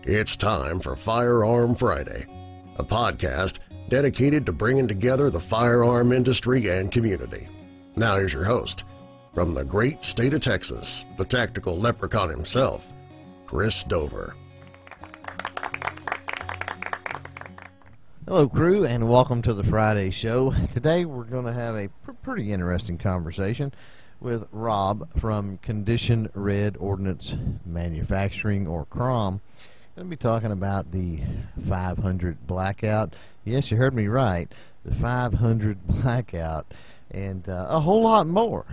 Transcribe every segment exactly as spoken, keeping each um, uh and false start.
It's time for Firearm Friday, a podcast dedicated to bringing together the firearm industry and community. Now here's your host, from the great state of Texas, the tactical leprechaun himself, Chris Dover. Hello, crew, and welcome to the Friday show. Today we're going to have a pr- pretty interesting conversation with Rob from Condition Red Ordnance Manufacturing, or C R O M. Going to be talking about the five hundred Blackout. Yes, you heard me right, the five hundred Blackout, and uh, a whole lot more.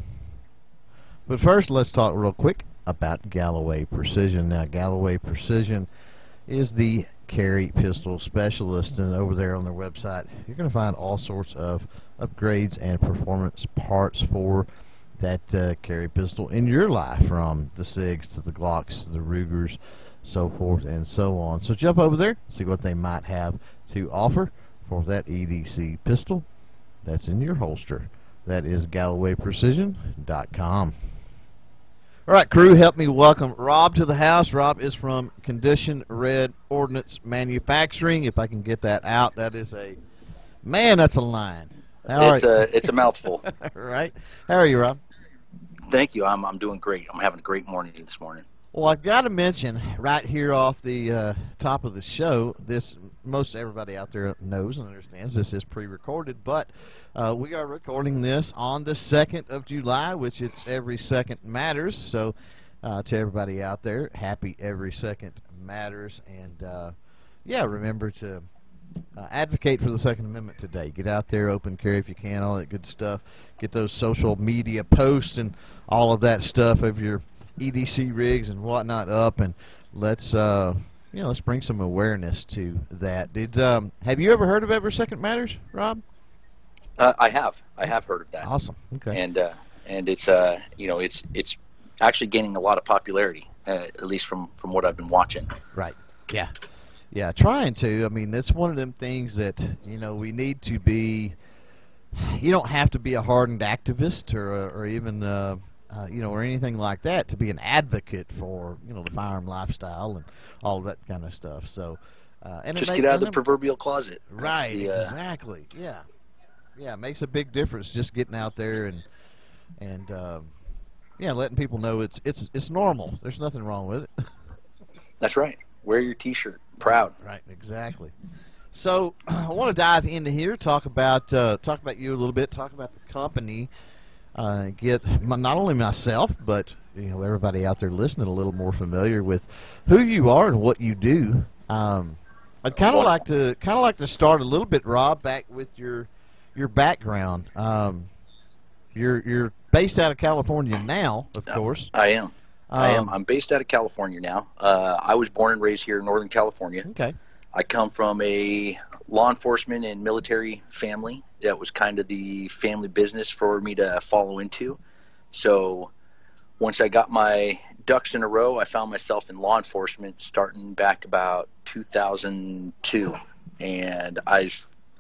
But first, let's talk real quick about Galloway Precision. Now, Galloway Precision is the carry pistol specialist, and over there on their website you're going to find all sorts of upgrades and performance parts for that uh, carry pistol in your life, from the SIGs to the Glocks to the Rugers, so forth and so on. So jump over there, see what they might have to offer for that E D C pistol that's in your holster. That is Galloway Precision dot com. All right, crew, help me welcome Rob to the house. Rob is from Condition Red Ordnance Manufacturing. If I can get that out, that is a, man, that's a line. All it's right. a it's a mouthful. Right. How are you, Rob? Thank you. I'm I'm doing great. I'm having a great morning this morning. Well, I've got to mention right here off the uh, top of the show, this most everybody out there knows and understands this is pre-recorded, but uh, we are recording this on the second of July, which it's Every Second Matters. So uh, to everybody out there, happy Every Second Matters. And, uh, yeah, remember to uh, advocate for the Second Amendment today. Get out there, open carry if you can, all that good stuff. Get those social media posts and all of that stuff of your E D C rigs and whatnot up, and let's uh, you know let's bring some awareness to that. Did um, have you ever heard of Every Second Matters, Rob? Uh, I have. I have heard of that. Awesome. Okay. And uh, and it's uh you know it's it's actually gaining a lot of popularity, uh, at least from from what I've been watching. Right. Yeah. Yeah. Trying to. I mean, it's one of them things that you know we need to be. You don't have to be a hardened activist or or even. Uh, Uh, you know, or anything like that to be an advocate for, you know, the firearm lifestyle and all of that kind of stuff. So, uh, and just it get make, out of the them, proverbial closet. Right, the, uh, exactly. Yeah, yeah, it makes a big difference just getting out there and and um, yeah, letting people know it's it's it's normal. There's nothing wrong with it. That's right. Wear your T-shirt, proud. Right, exactly. So I want to dive into here, talk about uh, talk about you a little bit, talk about the company. Uh, get my, not only myself, but you know everybody out there listening a little more familiar with who you are and what you do. Um, I'd kind of like to kind of like to start a little bit, Rob, back with your your background. Um, you're you're based out of California now, of course. I am. Um, I am. I'm based out of California now. Uh, I was born and raised here in Northern California. Okay. I come from a law enforcement and military family. That was kind of the family business for me to follow into. So once I got my ducks in a row, I found myself in law enforcement starting back about two thousand two. And I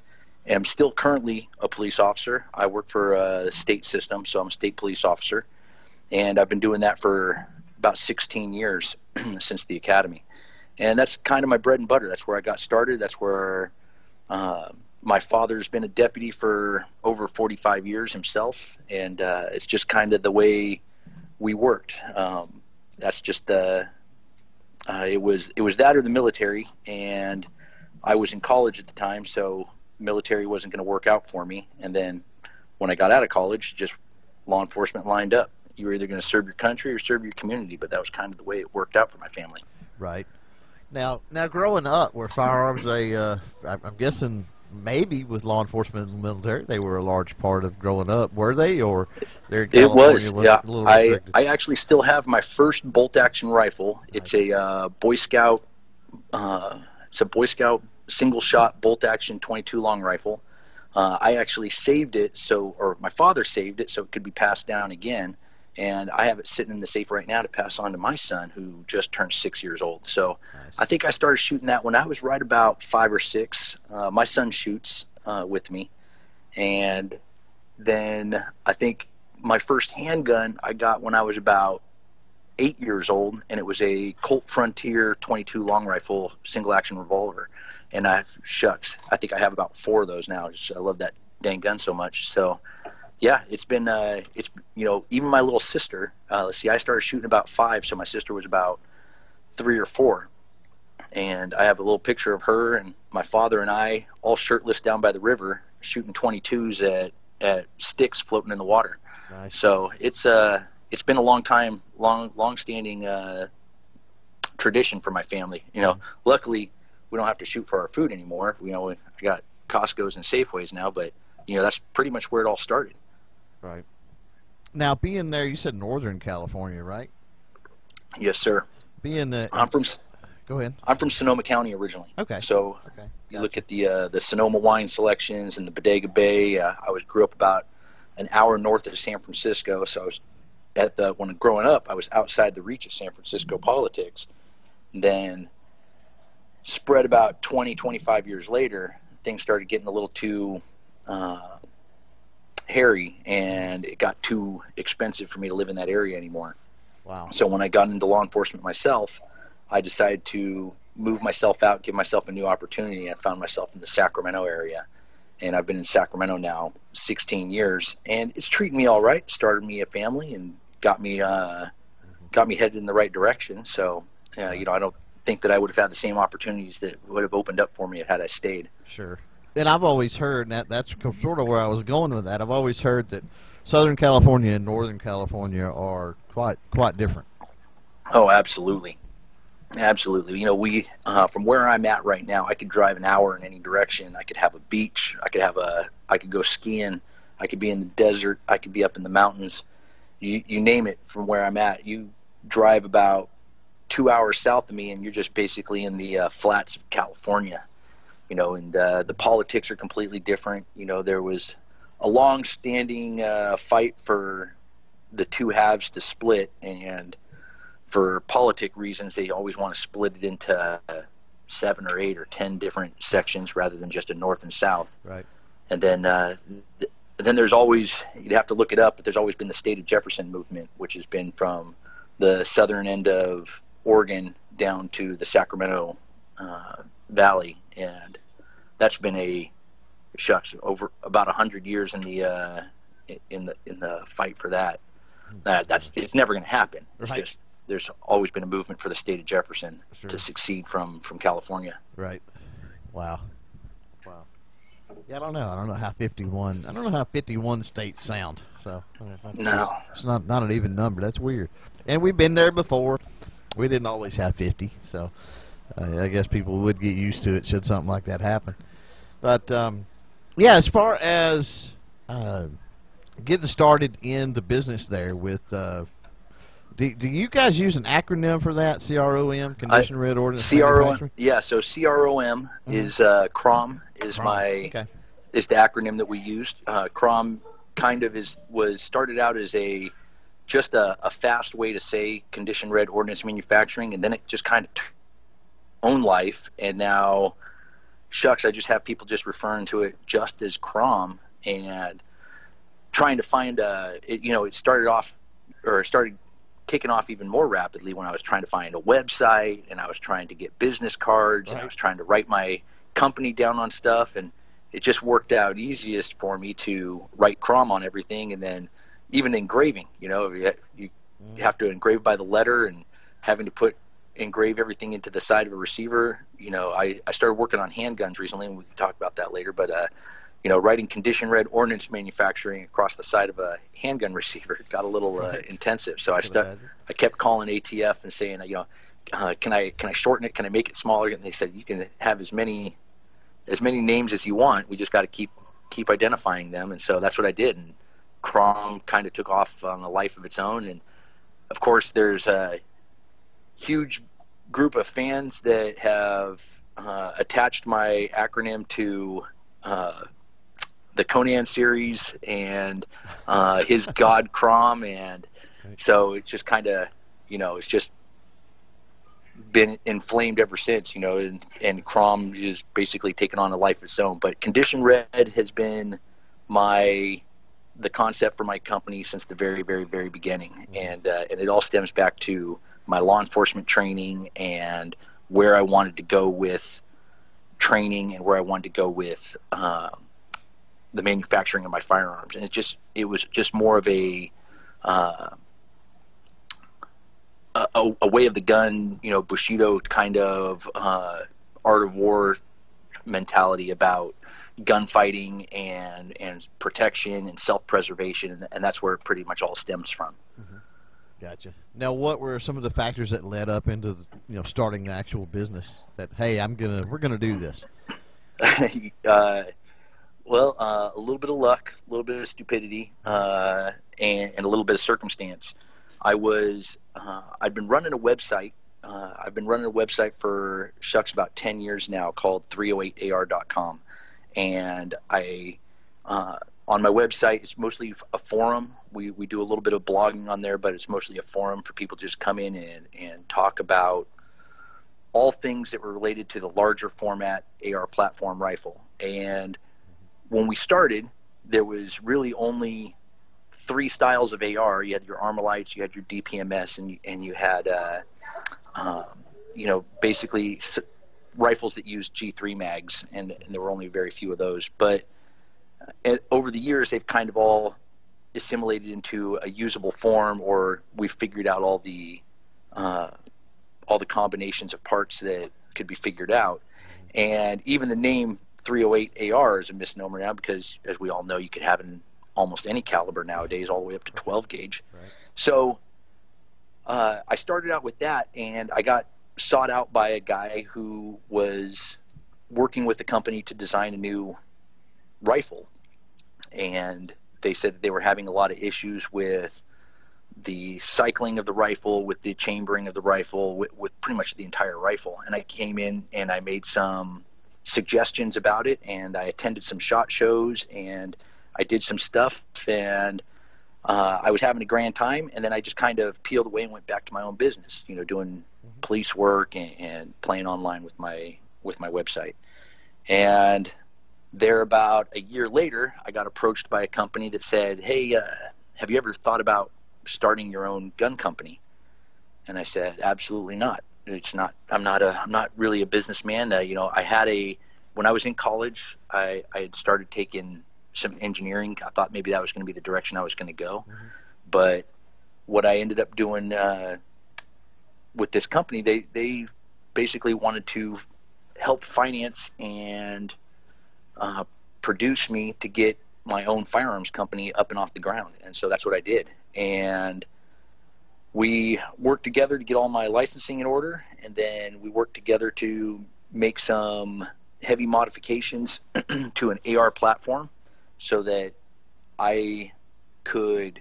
am still currently a police officer. I work for a state system, so I'm a state police officer. And I've been doing that for about sixteen years since the academy. And that's kind of my bread and butter. That's where I got started. That's where uh, my father's been a deputy for over forty-five years himself. And uh, it's just kind of the way we worked. Um, that's just uh, uh, it was it was that or the military. And I was in college at the time, so military wasn't going to work out for me. And then when I got out of college, just law enforcement lined up. You were either going to serve your country or serve your community, but that was kind of the way it worked out for my family. Right. Now, now, growing up, were firearms a? Uh, I'm guessing maybe with law enforcement and the military, they were a large part of growing up. Were they, or they're in it was? was yeah. A little I I actually still have my first bolt action rifle. It's a uh, Boy Scout. Uh, it's a Boy Scout single shot bolt action twenty-two long rifle. Uh, I actually saved it so, or my father saved it so it could be passed down again. And I have it sitting in the safe right now to pass on to my son, who just turned six years old. So nice. I think I started shooting that when I was right about five or six. Uh, my son shoots uh, with me. And then I think my first handgun I got when I was about eight years old, and it was a Colt Frontier twenty-two long rifle single action revolver. And I, shucks, I think I have about four of those now. Just, I love that dang gun so much. So, yeah, it's been, uh, it's you know, even my little sister. Uh, let's see, I started shooting about five, so my sister was about three or four. And I have a little picture of her and my father and I all shirtless down by the river shooting twenty-twos at, at sticks floating in the water. Nice. So it's uh it's been a long time, long long standing uh, tradition for my family. You know, mm-hmm. Luckily we don't have to shoot for our food anymore. You know, I got Costco's and Safeways now, but you know that's pretty much where it all started. Right. Now, being there, you said Northern California, right? Yes, sir. Being uh, I'm from. Go ahead. I'm from Sonoma County originally. Okay. So okay. you Gotcha. look at the uh, the Sonoma wine selections and the Bodega Bay. Uh, I was grew up about an hour north of San Francisco, so I was at the when growing up, I was outside the reach of San Francisco politics. And then spread about twenty, twenty-five years later, things started getting a little too uh, hairy, and it got too expensive for me to live in that area anymore. Wow. So when I got into law enforcement myself, I decided to move myself out, give myself a new opportunity, and I found myself in the Sacramento area. And I've been in Sacramento now sixteen years, and it's treating me all right. Started me a family and got me uh, got me headed in the right direction. So, uh, you know, I don't think that I would have had the same opportunities that would have opened up for me had I stayed. Sure. And I've always heard, that that's sort of where I was going with that, I've always heard that Southern California and Northern California are quite quite different. Oh, absolutely. Absolutely. You know, we, uh, from where I'm at right now, I could drive an hour in any direction. I could have a beach. I could have a, I could go skiing. I could be in the desert. I could be up in the mountains. You, you name it from where I'm at. You drive about two hours south of me and you're just basically in the uh, flats of California, you know, and uh, the politics are completely different. You know, there was a long standing uh, fight for the two halves to split, and for politic reasons, they always want to split it into uh, seven or eight or ten different sections rather than just a north and south. Right. And then, uh, th- then there's always, you'd have to look it up, but there's always been the State of Jefferson movement, which has been from the southern end of Oregon down to the Sacramento uh, Valley, and that's been a shucks over about a hundred years in the uh, in the in the fight for that. That that's it's never going to happen. It's Right. just there's always been a movement for the state of Jefferson Sure. to succeed from, from California. Right. Wow. Wow. Yeah, I don't know. I don't know how fifty-one. I don't know how fifty-one states sound. So it's No. it's not not an even number. That's weird. And we've been there before. We didn't always have fifty, so uh, I guess people would get used to it should something like that happen. But um, yeah, as far as uh, getting started in the business there with. Uh, Do, do you guys use an acronym for that? C R O M, Condition Red Ordnance C R O M, Manufacturing? yeah. So C R O M mm-hmm. is uh, C R O M is C R O M. my Okay. is the acronym that we used. Uh, C R O M kind of is was started out as a just a, a fast way to say Condition Red Ordnance Manufacturing, and then it just kind of took own life. And now, shucks, I just have people just referring to it just as C R O M and trying to find a. It, you know, it started off or it started. kicking off even more rapidly when I was trying to find a website and I was trying to get business cards Right. and I was trying to write my company down on stuff, and it just worked out easiest for me to write C R O M on everything. And then even engraving, you know, you, you Mm. have to engrave by the letter, and having to put engrave everything into the side of a receiver. You know, I, I started working on handguns recently, and we can talk about that later, but uh, you know, writing Condition Red Ordnance Manufacturing across the side of a handgun receiver got a little uh, Right. intensive. So I Could stuck. imagine. I kept calling A T F and saying, you know, uh, can I can I shorten it? Can I make it smaller? And they said you can have as many as many names as you want. We just got to keep keep identifying them. And so that's what I did. And C R O M kind of took off on a life of its own. And of course, there's a huge group of fans that have uh, attached my acronym to uh, the Conan series and uh, his God C R O M, and so it's just kind of, you know, it's just been inflamed ever since, you know, and, and C R O M is basically taken on a life of its own. But Condition Red has been my the concept for my company since the very, very, very beginning. And, uh, and it all stems back to my law enforcement training and where I wanted to go with training and where I wanted to go with uh, the manufacturing of my firearms. And it just, it was just more of a, uh, a, a way of the gun, you know, Bushido kind of uh, art of war mentality about gunfighting and, and protection and self-preservation. And, and that's where it pretty much all stems from. Mm-hmm. Gotcha. Now, what were some of the factors that led up into the, you know, starting the actual business? That hey, I'm gonna we're gonna do this. uh, well, uh, a little bit of luck, a little bit of stupidity, uh, and, and a little bit of circumstance. I was uh, I'd been running a website. Uh, I've been running a website for shucks about ten years now called three oh eight A R dot com, and I. Uh, On my website, it's mostly a forum. We we do a little bit of blogging on there, but it's mostly a forum for people to just come in and, and talk about all things that were related to the larger format A R platform rifle. And when we started, there was really only three styles of A R. You had your Armalites, you had your D P M S, and you, and you had, uh, um, you know, basically s- rifles that used G three mags, and, and there were only very few of those. But uh, over the years, they've kind of all assimilated into a usable form, or we've figured out all the uh, all the combinations of parts that could be figured out. And even the name three oh eight A R is a misnomer now, because as we all know, you could have it in almost any caliber nowadays, all the way up to twelve gauge. Right. So uh, I started out with that, and I got sought out by a guy who was working with the company to design a new rifle. And they said that they were having a lot of issues with the cycling of the rifle, with the chambering of the rifle, with, with pretty much the entire rifle. And I came in and I made some suggestions about it, and I attended some SHOT Shows, and I did some stuff, and uh, I was having a grand time. And then I just kind of peeled away and went back to my own business, you know, doing mm-hmm. police work and, and playing online with my with my website. And there, about a year later, I got approached by a company that said, "Hey, uh, have you ever thought about starting your own gun company?" And I said, "Absolutely not. It's not. I'm not a. I'm not really a businessman. Uh, you know, I had a. When I was in college, I, I had started taking some engineering. I thought maybe that was going to be the direction I was going to go. Mm-hmm. But what I ended up doing uh, with this company, they they basically wanted to help finance and uh, produce me to get my own firearms company up and off the ground. And so that's what I did. And we worked together to get all my licensing in order, and then we worked together to make some heavy modifications to an A R platform so that I could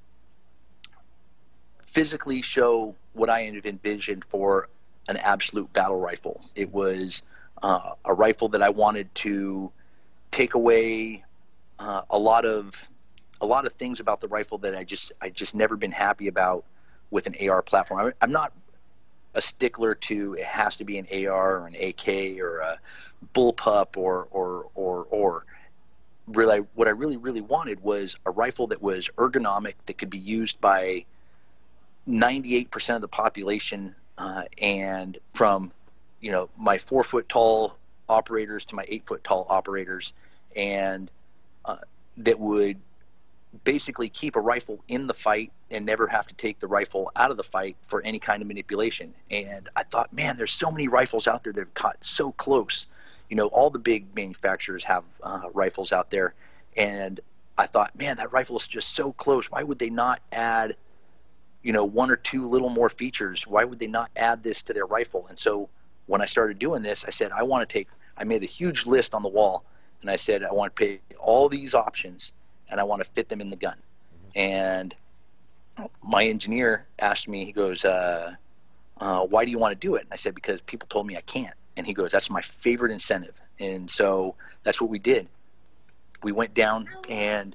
physically show what I had envisioned for an absolute battle rifle. It was uh, a rifle that I wanted to take away uh, a lot of a lot of things about the rifle that I just I just never been happy about with an A R platform. I, I'm not a stickler to it has to be an A R or an A K or a bullpup or or or or really what I really really wanted was a rifle that was ergonomic, that could be used by ninety-eight percent of the population, uh, and from you know my four foot tall operators to my eight foot tall operators, and uh, that would basically keep a rifle in the fight and never have to take the rifle out of the fight for any kind of manipulation. And I thought, man, there's so many rifles out there that have caught so close. You know, all the big manufacturers have uh, rifles out there. And I thought, man, that rifle is just so close. Why would they not add, you know, one or two little more features? Why would they not add this to their rifle? And so when I started doing this, I said, I want to take, I made a huge list on the wall, and I said, I want to pick all these options, and I want to fit them in the gun. And my engineer asked me, he goes, uh, uh, why do you want to do it? And I said, because people told me I can't. And he goes, that's my favorite incentive. And so that's what we did. We went down and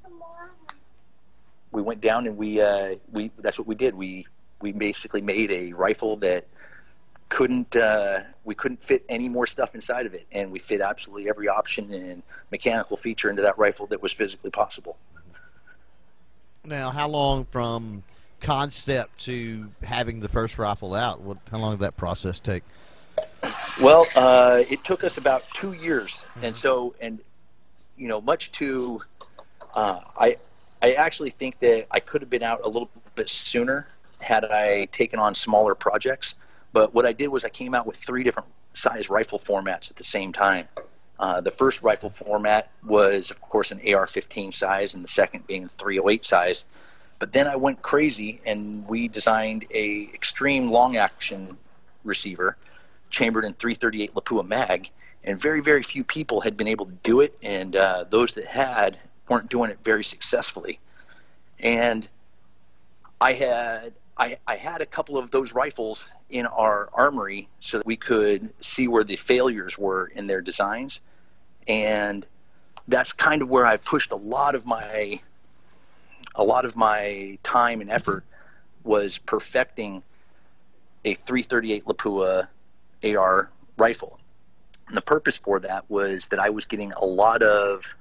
we went down and we, uh, we, that's what we did. We, we basically made a rifle that couldn't, uh, we couldn't fit any more stuff inside of it. And we fit absolutely every option and mechanical feature into that rifle that was physically possible. Now, how long from concept to having the first rifle out? What, how long did that process take? Well, uh, it took us about two years, mm-hmm. and so, and you know, much to, uh, I, I actually think that I could have been out a little bit sooner had I taken on smaller projects. But what I did was I came out with three different size rifle formats at the same time. Uh, the first rifle format was, of course, an A R fifteen size, and the second being three oh eight size. But then I went crazy, and we designed a extreme long-action receiver, chambered in three thirty-eight Lapua mag, and very, very few people had been able to do it, and uh, those that had weren't doing it very successfully. And I had I, I had a couple of those rifles in our armory so that we could see where the failures were in their designs, and that's kind of where I pushed a lot of my a lot of my time and effort, was perfecting a three thirty-eight Lapua A R rifle. And the purpose for that was that I was getting a lot of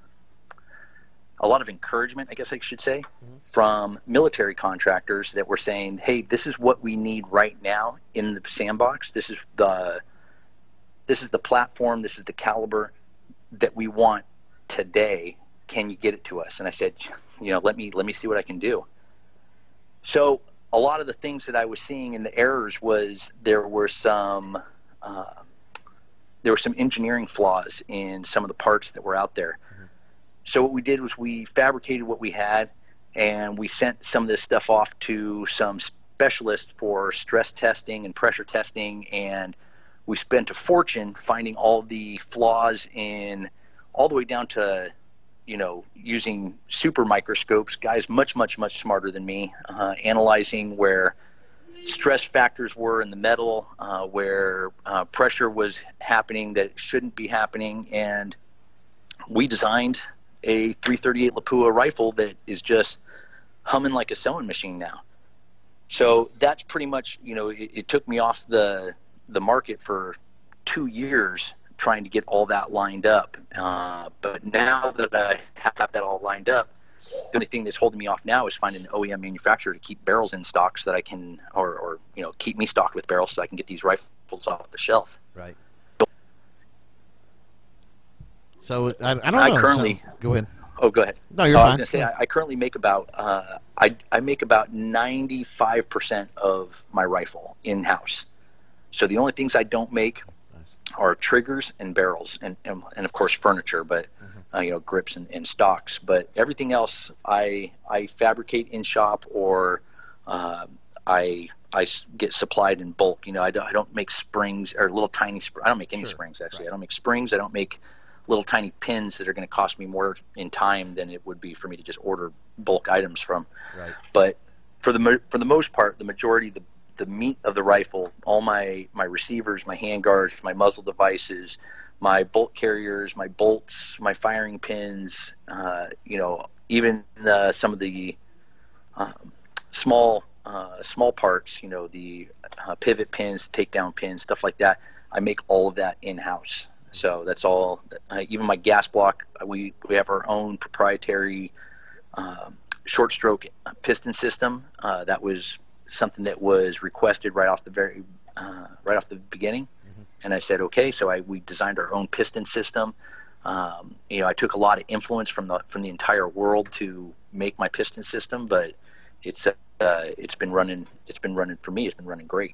a lot of encouragement, I guess I should say, mm-hmm. from military contractors that were saying, hey, this is what we need right now in the sandbox. This is the this is the platform, this is the caliber that we want today. Can you get it to us? And I said, you know, let me let me see what I can do. So a lot of the things that I was seeing in the errors was there were some uh, there were some engineering flaws in some of the parts that were out there. Mm-hmm. So what we did was we fabricated what we had, and we sent some of this stuff off to some specialists for stress testing and pressure testing, and we spent a fortune finding all the flaws in, all the way down to, you know, using super microscopes, guys much, much, much smarter than me, uh, analyzing where stress factors were in the metal, uh, where uh, pressure was happening that it shouldn't be happening, and we designed a three thirty-eight Lapua rifle that is just humming like a sewing machine now. So that's pretty much, you know, it, it took me off the the market for two years trying to get all that lined up. Uh, but now that I have that all lined up, the only thing that's holding me off now is finding an O E M manufacturer to keep barrels in stock so that I can, or, or you know, keep me stocked with barrels so I can get these rifles off the shelf. Right. So I, I don't know. I currently so, go ahead. Oh, go ahead. No, you're uh, fine. I was going to say I, I currently make about uh, I I make about ninety-five percent of my rifle in house. So the only things I don't make are triggers and barrels, and and, and of course furniture, but mm-hmm. uh, you know, grips and, and stocks. But everything else I I fabricate in shop, or uh, I I get supplied in bulk. You know, I don't, I don't make springs or little tiny. Sp- I don't make any sure. springs actually. Right. I don't make springs. I don't make little tiny pins that are going to cost me more in time than it would be for me to just order bulk items from. Right. But for the for the most part, the majority, the the meat of the rifle, all my, my receivers, my handguards, my muzzle devices, my bolt carriers, my bolts, my firing pins, uh, you know, even uh, some of the uh, small uh, small parts, you know, the uh, pivot pins, takedown pins, stuff like that. I make all of that in-house. So that's all. Uh, even my gas block, we, we have our own proprietary uh, short stroke piston system. Uh, that was something that was requested right off the very uh, right off the beginning, mm-hmm. and I said okay. So I we designed our own piston system. Um, you know, I took a lot of influence from the from the entire world to make my piston system, but it's uh, it's been running. It's been running for me. It's been running great.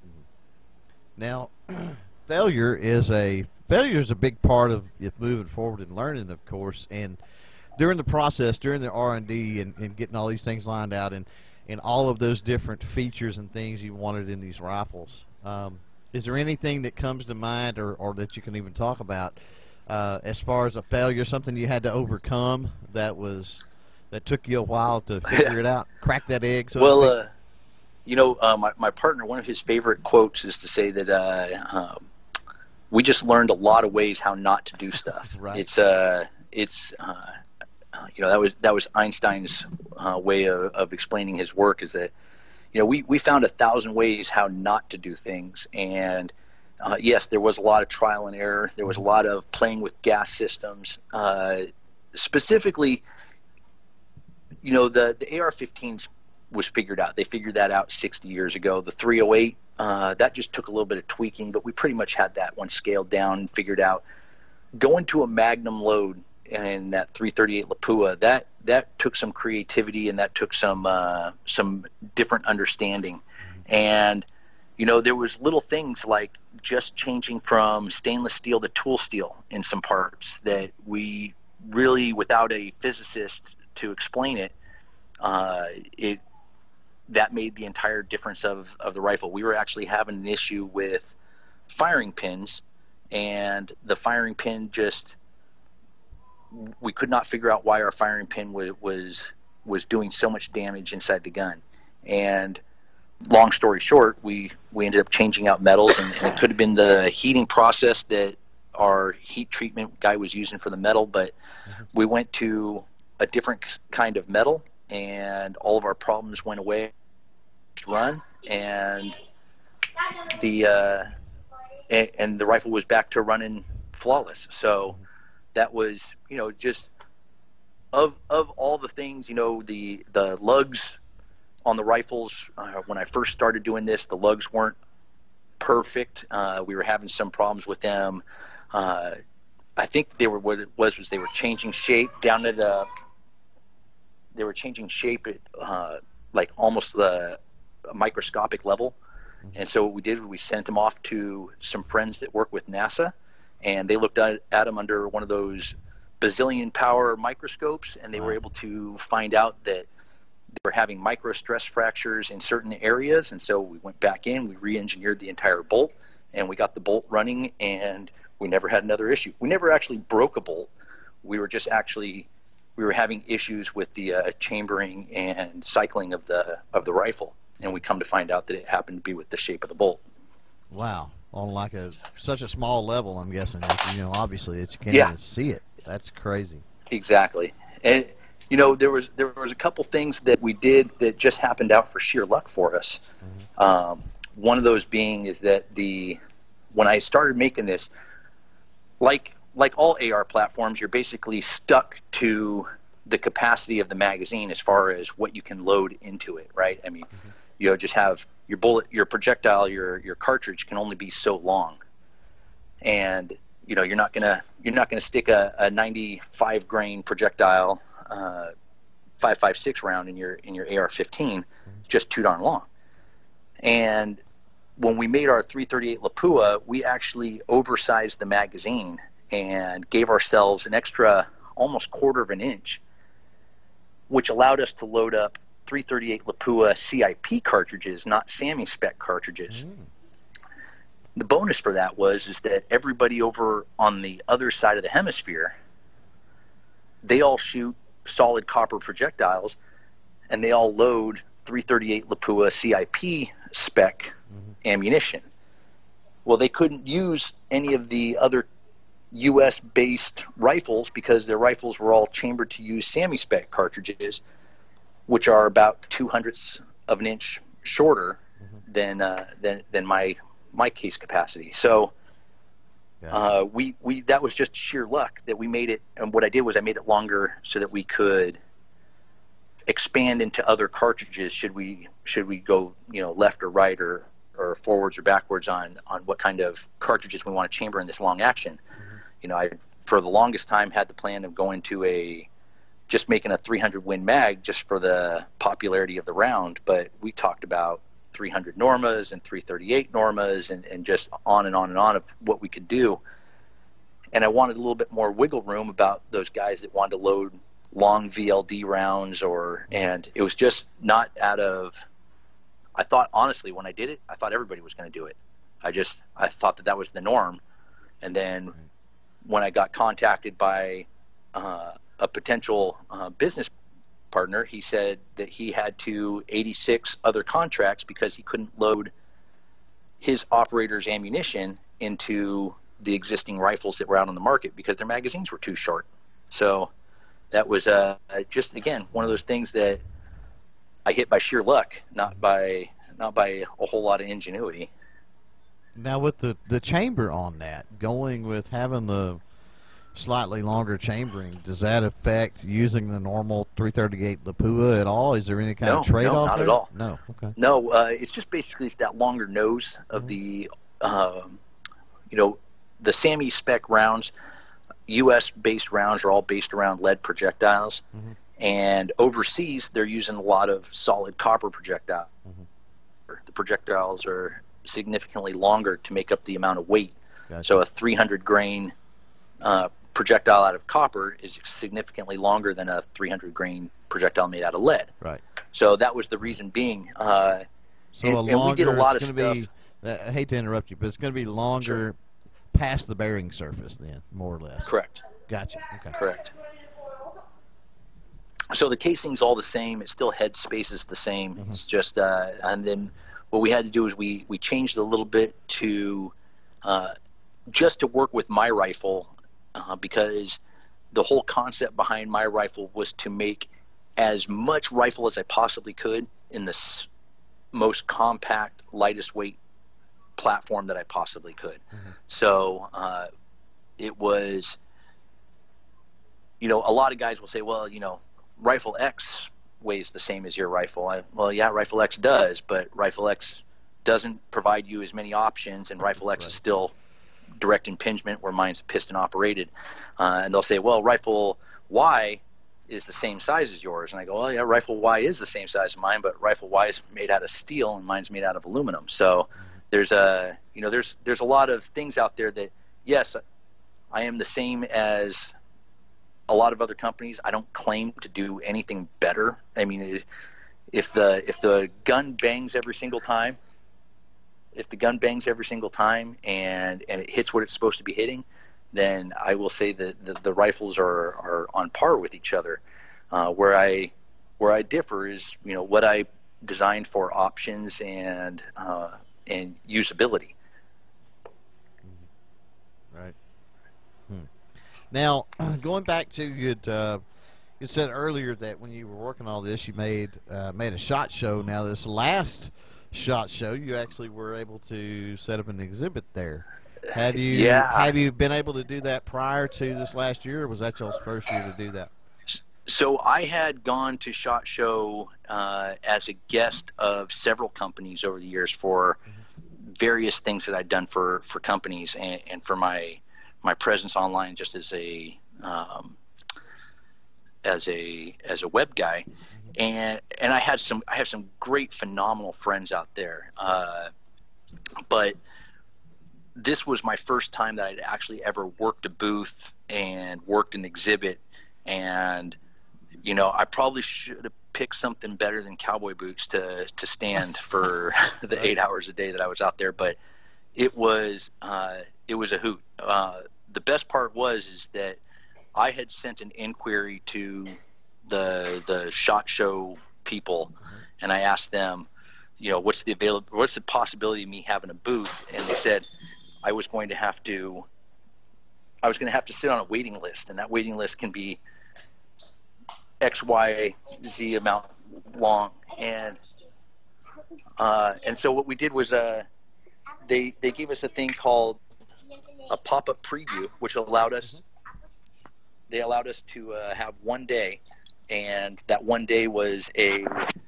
Now, failure is a failure is a big part of it moving forward and learning, of course. And during the process, during the R and D, and, and getting all these things lined out, and and all of those different features and things you wanted in these rifles, um, is there anything that comes to mind, or, or that you can even talk about, uh, as far as a failure, something you had to overcome that was that took you a while to figure it out, crack that egg? So well, uh, you know, uh, my my partner, one of his favorite quotes is to say that uh, um, we just learned a lot of ways how not to do stuff. Right. It's uh, it's. Uh, Uh, you know, that was that was Einstein's uh, way of, of explaining his work, is that, you know, we, we found a thousand ways how not to do things. And uh, yes, there was a lot of trial and error. There was a lot of playing with gas systems. Uh, specifically, you know, the, the A R fifteen was figured out. They figured that out sixty years ago. The three oh eight, uh, that just took a little bit of tweaking, but we pretty much had that one scaled down and figured out. Going to a Magnum load and that three thirty-eight Lapua, that that took some creativity and that took some uh, some different understanding. And you know, there was little things like just changing from stainless steel to tool steel in some parts that we really, without a physicist to explain it, uh, it that made the entire difference of, of the rifle. We were actually having an issue with firing pins, and the firing pin just, we could not figure out why our firing pin was was, was doing so much damage inside the gun. And long story short, we, we ended up changing out metals, and, and it could have been the heating process that our heat treatment guy was using for the metal, but we went to a different kind of metal, and all of our problems went away. Run, and the uh, and, and the rifle was back to running flawless. So that was, you know, just of of all the things, you know, the the lugs on the rifles, uh, when I first started doing this, the lugs weren't perfect. Uh, we were having some problems with them. Uh, I think they were, what it was was they were changing shape down at a, they were changing shape at uh, like almost the microscopic level. And so what we did was we sent them off to some friends that work with NASA, and they looked at, at them under one of those bazillion power microscopes, and they wow. were able to find out that they were having micro stress fractures in certain areas. And so we went back in, we re-engineered the entire bolt, and we got the bolt running, and we never had another issue. We never actually broke a bolt. We were just actually, we were having issues with the uh, chambering and cycling of the of the rifle, and we come to find out that it happened to be with the shape of the bolt. Wow, on like a such a small level, I'm guessing. You know, obviously, it's, you can't yeah. even see it. That's crazy. Exactly. And you know, there was there was a couple things that we did that just happened out for sheer luck for us. Mm-hmm. Um, one of those being is that the when I started making this, like like all A R platforms, you're basically stuck to the capacity of the magazine as far as what you can load into it, right? I mean, mm-hmm. you know, just have your bullet, your projectile, your your cartridge can only be so long, and you know, you're not gonna you're not gonna stick a, a ninety-five grain projectile, uh, five five six round in your in your A R fifteen, just too darn long. And when we made our three thirty-eight Lapua, we actually oversized the magazine and gave ourselves an extra almost quarter of an inch, which allowed us to load up three thirty-eight Lapua C I P cartridges, not SAMI spec cartridges. Mm. The bonus for that was is that everybody over on the other side of the hemisphere, they all shoot solid copper projectiles, and they all load three thirty-eight Lapua C I P spec mm-hmm. ammunition. Well, they couldn't use any of the other U S based rifles because their rifles were all chambered to use SAMI spec cartridges, which are about two hundredths of an inch shorter mm-hmm. than uh, than than my my case capacity. So yeah. uh, we we that was just sheer luck that we made it. And what I did was I made it longer so that we could expand into other cartridges should we should we go, you know, left or right or or forwards or backwards on on what kind of cartridges we want to chamber in this long action. Mm-hmm. You know, I for the longest time had the plan of going to a just making a three hundred Win mag just for the popularity of the round, but we talked about three hundred Normas and three thirty-eight Normas and, and just on and on and on of what we could do. And I wanted a little bit more wiggle room about those guys that wanted to load long V L D rounds, or and it was just not out of, I thought honestly when I did it, I thought everybody was going to do it. I just, I thought that that was the norm. And then when I got contacted by uh, a potential uh, business partner, he said that he had to eighty-six other contracts because he couldn't load his operators' ammunition into the existing rifles that were out on the market because their magazines were too short. So that was uh, just, again, one of those things that I hit by sheer luck, not by not by a whole lot of ingenuity. Now with the, the chamber on that, going with having the slightly longer chambering, does that affect using the normal three thirty-eight Lapua at all? Is there any kind no, of trade-off? No, not there? at all. No, okay. No, uh, it's just basically that longer nose of mm-hmm. the, um, you know, the SAMI spec rounds, U S-based rounds are all based around lead projectiles. Mm-hmm. And overseas, they're using a lot of solid copper projectiles. Mm-hmm. The projectiles are significantly longer to make up the amount of weight. Gotcha. So a three hundred grain uh, projectile out of copper is significantly longer than a three hundred grain projectile made out of lead. Right. So that was the reason being. Uh, so and, a longer, and we did a lot of stuff. Be, I hate to interrupt you, but it's going to be longer sure. past the bearing surface then, more or less. Correct. Gotcha. Okay. Correct. So the casing's all the same. It still head space is the same. Mm-hmm. It's just, uh, and then what we had to do is we, we changed a little bit to uh, just to work with my rifle uh, because the whole concept behind my rifle was to make as much rifle as I possibly could in the s- most compact, lightest weight platform that I possibly could. Mm-hmm. So uh, it was, you know, a lot of guys will say, well, you know, Rifle X weighs the same as your rifle. I, well, yeah, Rifle X does, but Rifle X doesn't provide you as many options, and Rifle X right. is still direct impingement where mine's piston operated. Uh, and they'll say, well, Rifle Y is the same size as yours. And I go, well, yeah, Rifle Y is the same size as mine, but Rifle Y is made out of steel and mine's made out of aluminum. So there's a, you know, there's, there's a lot of things out there that, yes, I am the same as a lot of other companies. I don't claim to do anything better. I mean, if the if the gun bangs every single time, if the gun bangs every single time and, and it hits what it's supposed to be hitting, then I will say that the, the rifles are, are on par with each other. Uh, where I where I differ is, you know, what I designed for options and uh, and usability. Right. Hmm. Now, going back to you, uh, you said earlier that when you were working all this, you made uh, made a SHOT Show. Now, this last SHOT Show, you actually were able to set up an exhibit there. Have you yeah. have you been able to do that prior to this last year, or was that your first year to do that? So I had gone to SHOT Show uh, as a guest of several companies over the years for mm-hmm. various things that I'd done for, for companies and, and for my my presence online just as a um, as a as a web guy, and and I had some I have some great phenomenal friends out there, uh, but this was my first time that I'd actually ever worked a booth and worked an exhibit, and you know I probably should have picked something better than cowboy boots to to stand for the eight hours a day that I was out there, but it was uh, it was a hoot. Uh, the best part was is that I had sent an inquiry to the the SHOT Show people, mm-hmm. and I asked them, you know, what's the available, what's the possibility of me having a booth? And they said I was going to have to, I was going to have to sit on a waiting list, and that waiting list can be X, Y, Z amount long, and uh, and so what we did was uh, they they gave us a thing called a pop-up preview, which allowed us they allowed us to uh, have one day, and that one day was a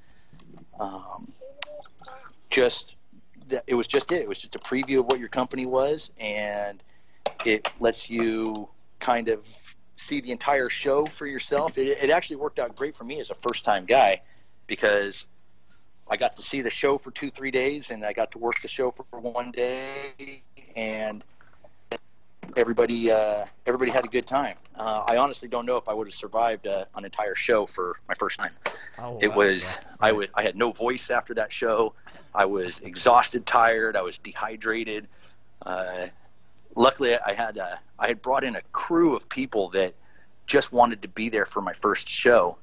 um, just it was just it it was just a preview of what your company was, and it lets you kind of see the entire show for yourself. It, it actually worked out great for me as a first-time guy because I got to see the show for two, three days, and I got to work the show for one day, and everybody uh, everybody had a good time. Uh, I honestly don't know if I would have survived uh, an entire show for my first time. Oh, it wow. was yeah. I would I had no voice after that show. I was exhausted, tired. I was dehydrated. Uh, luckily, I had uh, I had brought in a crew of people that just wanted to be there for my first show.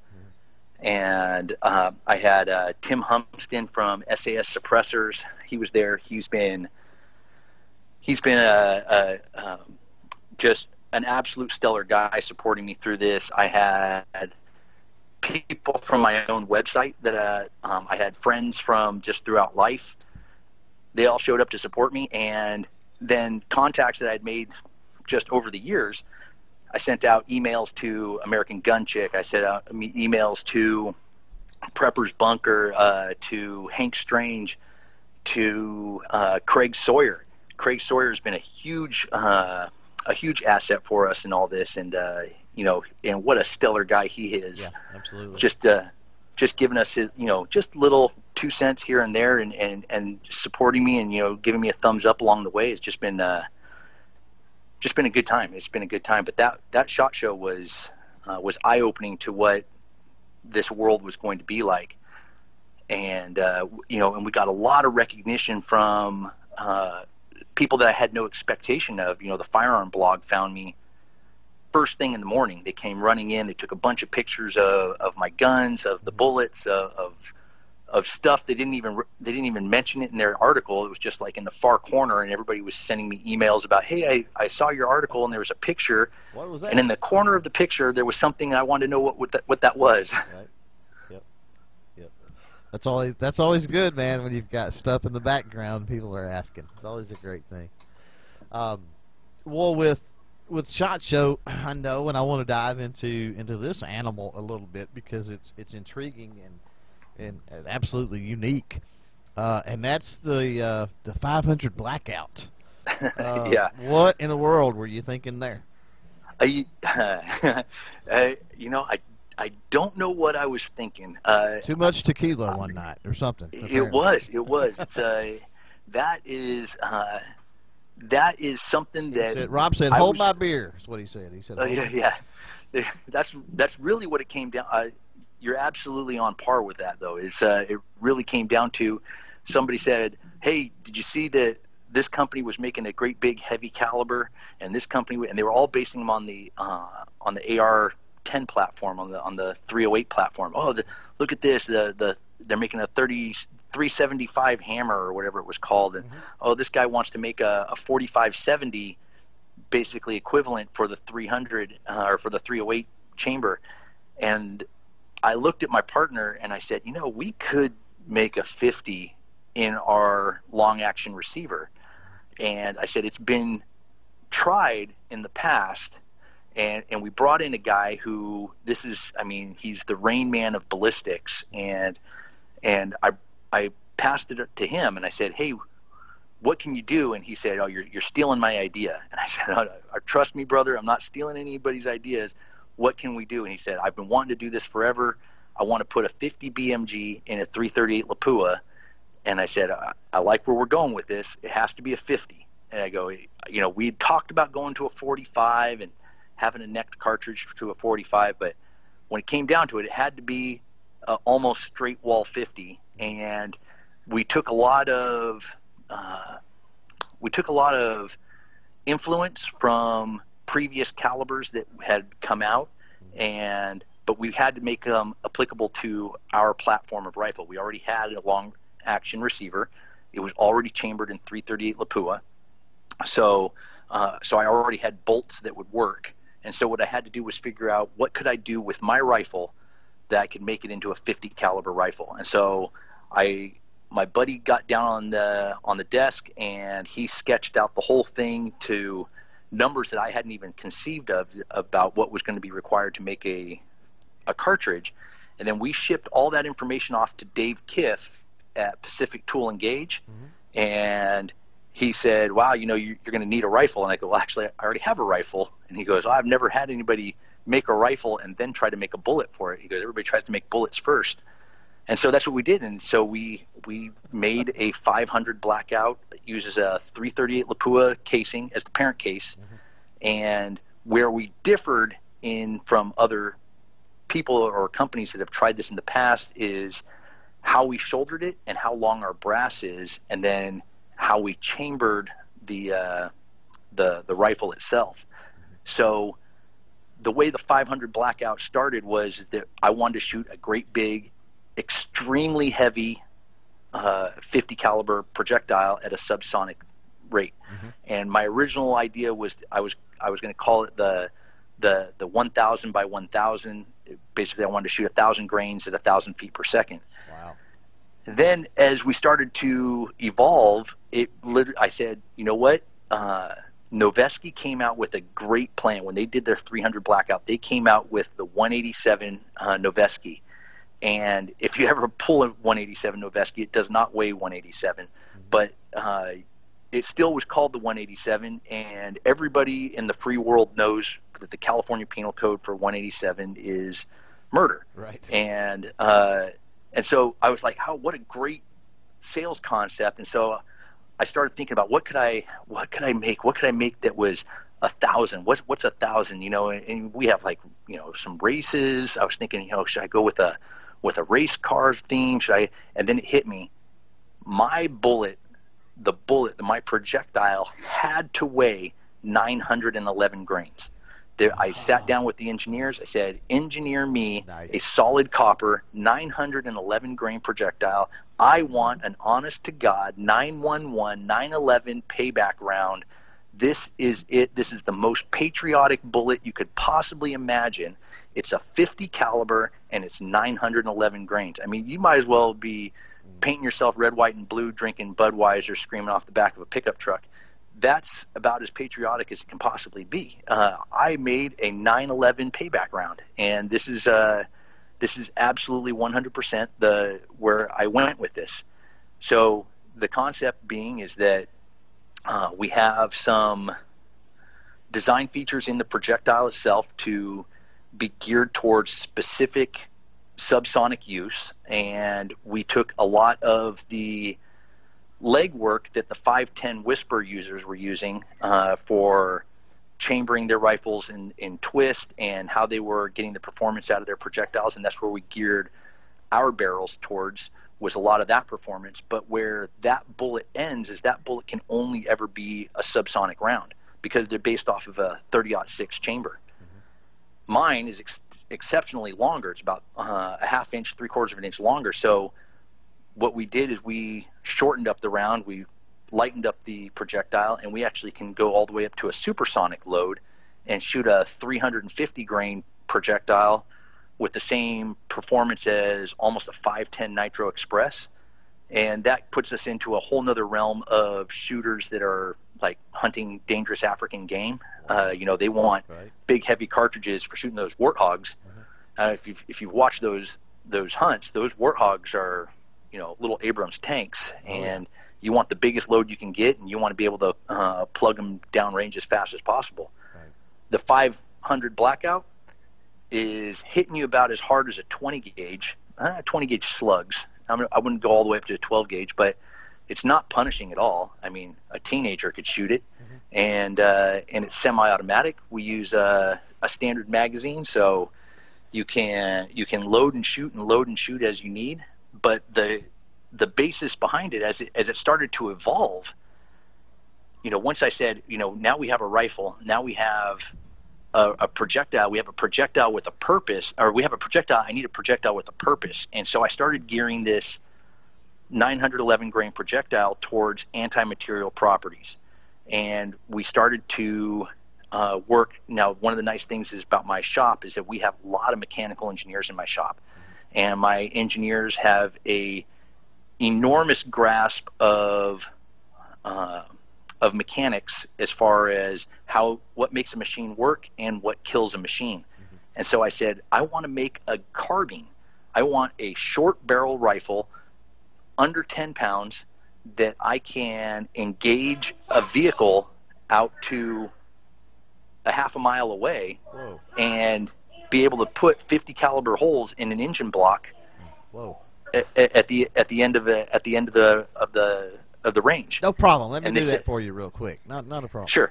And uh, I had uh, Tim Humston from S A S Suppressors. He was there. He's been he's been a, a, um, just an absolute stellar guy supporting me through this. I had people from my own website that uh, um, I had friends from just throughout life. They all showed up to support me, and then contacts that I'd made just over the years. I sent out emails to American Gun Chick. I sent out emails to Prepper's Bunker, uh, to Hank Strange, to uh, Craig Sawyer. Craig Sawyer has been a huge, uh, a huge asset for us in all this, and uh, you know, and what a stellar guy he is. Yeah, absolutely. Just, uh, just giving us, you know, just little two cents here and there, and, and, and supporting me, and you know, giving me a thumbs up along the way. It's just been, uh, just been a good time. It's been a good time. But that that SHOT Show was uh, was eye opening to what this world was going to be like. And, uh, you know, and we got a lot of recognition from uh, people that I had no expectation of. You know, the Firearm Blog found me first thing in the morning. They came running in. They took a bunch of pictures of, of my guns, of the bullets, uh, of of stuff. They didn't even they didn't even mention it in their article. It was just like in the far corner, and everybody was sending me emails about, hey, I, I saw your article, and there was a picture. What was that? And in the corner of the picture, there was something I wanted to know what what that, what that was. Right. Yep. Yep. That's always that's always good, man. When you've got stuff in the background, people are asking. It's always a great thing. Um, well, with with SHOT Show, I know, and I want to dive into into this animal a little bit because it's it's intriguing and. and absolutely unique, uh, and that's the uh, the five hundred Blackout. Uh, yeah. What in the world were you thinking there? I, uh, you know, I I don't know what I was thinking. Uh, Too much tequila one night or something. Apparently. It was. It was. It's uh, that is uh, that is something He that said, Rob said, I "Hold was, my beer." Is what he said. He said, uh, yeah, yeah. That's that's really what it came down. Uh, You're absolutely on par with that, though. It's uh, it really came down to somebody said, "Hey, did you see that this company was making a great big heavy caliber, and this company, and they were all basing them on the uh, on the A R ten platform, on the on the three oh eight platform. Oh, the, look at this! The the they're making a thirty three seventy-five hammer or whatever it was called, and mm-hmm. oh, this guy wants to make a, a forty-five seventy, basically equivalent for the three hundred uh, or for the three oh eight chamber, and I looked at my partner and I said, you know, we could make a fifty in our long action receiver. And I said, it's been tried in the past. And, and we brought in a guy who, this is, I mean, he's the Rain Man of ballistics. And, and I, I passed it to him and I said, hey, what can you do? And he said, oh, you're, you're stealing my idea. And I said, oh, trust me, brother, I'm not stealing anybody's ideas. What can we do? And he said, I've been wanting to do this forever. I want to put a fifty B M G in a three thirty-eight Lapua. And I said, I, I like where we're going with this. It has to be a fifty. And I go, you know, we had talked about going to a forty-five and having a necked cartridge to a forty-five, but when it came down to it, it had to be uh, almost straight wall fifty. And we took a lot of uh, we took a lot of influence from previous calibers that had come out, and but we had to make them applicable to our platform of rifle. We already had a long action receiver. It was already chambered in three thirty-eight Lapua, so uh, so I already had bolts that would work. And so what I had to do was figure out what could I do with my rifle that I could make it into a fifty caliber rifle. And so I my buddy got down on the on the desk and he sketched out the whole thing to numbers that I hadn't even conceived of about what was going to be required to make a a cartridge. And then we shipped all that information off to Dave Kiff at Pacific Tool and Gauge. Mm-hmm. And he said, wow, you know, you're, you're going to need a rifle. And I go, well, actually, I already have a rifle. And he goes, oh, I've never had anybody make a rifle and then try to make a bullet for it. He goes, everybody tries to make bullets first. And so that's what we did. And so we we made a five hundred Blackout that uses a three thirty-eight Lapua casing as the parent case. Mm-hmm. And where we differed in from other people or companies that have tried this in the past is how we shouldered it and how long our brass is, and then how we chambered the uh, the the rifle itself. So the way the five hundred Blackout started was that I wanted to shoot a great big, extremely heavy uh, fifty caliber projectile at a subsonic rate. Mm-hmm. And my original idea was I was I was going to call it the the the one thousand by one thousand. Basically, I wanted to shoot a thousand grains at a thousand feet per second. Wow. Then, as we started to evolve, it literally, I said, you know what? Uh, Noveske came out with a great plan. When they did their three hundred blackout, they came out with the one eighty-seven uh, Noveske. And if you ever pull a one eighty-seven Noveske, it does not weigh one eighty-seven, mm-hmm. but uh, it still was called the one eighty-seven, and everybody in the free world knows that the California Penal Code for one eighty-seven is murder. Right. And uh, and so I was like, "How? What a great sales concept!" And so I started thinking about what could I what could I make? What could I make that was a thousand? What's what's a thousand? You know, and, and we have like you know some races. I was thinking, you know, should I go with a with a race car theme? Should I? And then it hit me. My bullet, the bullet, my projectile had to weigh nine hundred eleven grains. There, I sat down with the engineers. I said, engineer me Nice. a solid copper nine hundred eleven grain projectile. I want an honest to God nine one one, nine eleven payback round. This is it. This is the most patriotic bullet you could possibly imagine. It's a fifty caliber and it's nine hundred eleven grains. I mean, you might as well be painting yourself red, white, and blue, drinking Budweiser, screaming off the back of a pickup truck. That's about as patriotic as it can possibly be. Uh, I made a nine eleven payback round, and this is uh, this is absolutely one hundred percent the where I went with this. So the concept being is that uh, we have some design features in the projectile itself to be geared towards specific subsonic use, and we took a lot of the legwork that the five ten Whisper users were using uh, for chambering their rifles in, in twist and how they were getting the performance out of their projectiles, and that's where we geared our barrels towards, was a lot of that performance. But where that bullet ends is that bullet can only ever be a subsonic round because they're based off of a thirty aught six chamber. Mm-hmm. Mine is ex- exceptionally longer. It's about uh, a half inch, three quarters of an inch longer. So what we did is we shortened up the round, we lightened up the projectile, and we actually can go all the way up to a supersonic load and shoot a three hundred fifty grain projectile with the same performance as almost a five ten Nitro Express. And that puts us into a whole nother realm of shooters that are like hunting dangerous African game. Uh, you know, they want right. big, heavy cartridges for shooting those warthogs. Mm-hmm. Uh, if you've, if you've watched those those hunts, those warthogs are, you know, little Abrams tanks, and oh, yeah. you want the biggest load you can get, and you want to be able to uh, plug them downrange as fast as possible. Right. The five hundred Blackout is hitting you about as hard as a twenty gauge, uh, twenty gauge slugs. I, mean, I wouldn't go all the way up to a twelve gauge, but it's not punishing at all. I mean, a teenager could shoot it, mm-hmm. and uh, and it's semi-automatic. We use a, a standard magazine, so you can you can load and shoot and load and shoot as you need. But the the basis behind it, as it as it started to evolve, you know, once I said, you know, now we have a rifle, now we have a, a projectile, we have a projectile with a purpose, or we have a projectile, I need a projectile with a purpose. And so I started gearing this nine hundred eleven grain projectile towards anti-material properties. And we started to uh, work. Now, one of the nice things is about my shop is that we have a lot of mechanical engineers in my shop. And my engineers have a enormous grasp of uh, of mechanics as far as how what makes a machine work and what kills a machine. Mm-hmm. And so I said, I want to make a carbine. I want a short barrel rifle under ten pounds that I can engage a vehicle out to a half a mile away. Whoa. And be able to put fifty caliber holes in an engine block. Whoa. At, at the at the end of the at the end of the of the of the range. No problem. Let me and do that said, for you real quick. Not not a problem. Sure.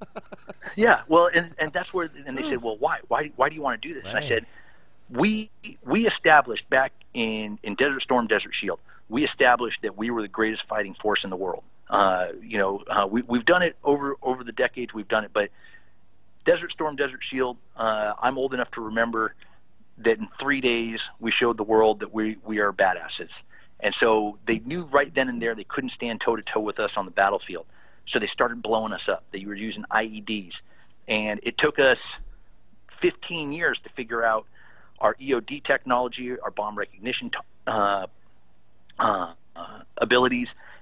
Yeah. Well, and and that's where and they said, well, why why why do you want to do this? Man. And I said, we we established back in in Desert Storm, Desert Shield, we established that we were the greatest fighting force in the world. Uh, you know, uh, we we've done it over over the decades. We've done it, but Desert Storm, Desert Shield, uh, I'm old enough to remember that in three days we showed the world that we, we are badasses. And so they knew right then and there they couldn't stand toe-to-toe with us on the battlefield. So they started blowing us up. They were using I E Ds. And it took us fifteen years to figure out our E O D technology, our bomb recognition uh, uh, uh, abilities,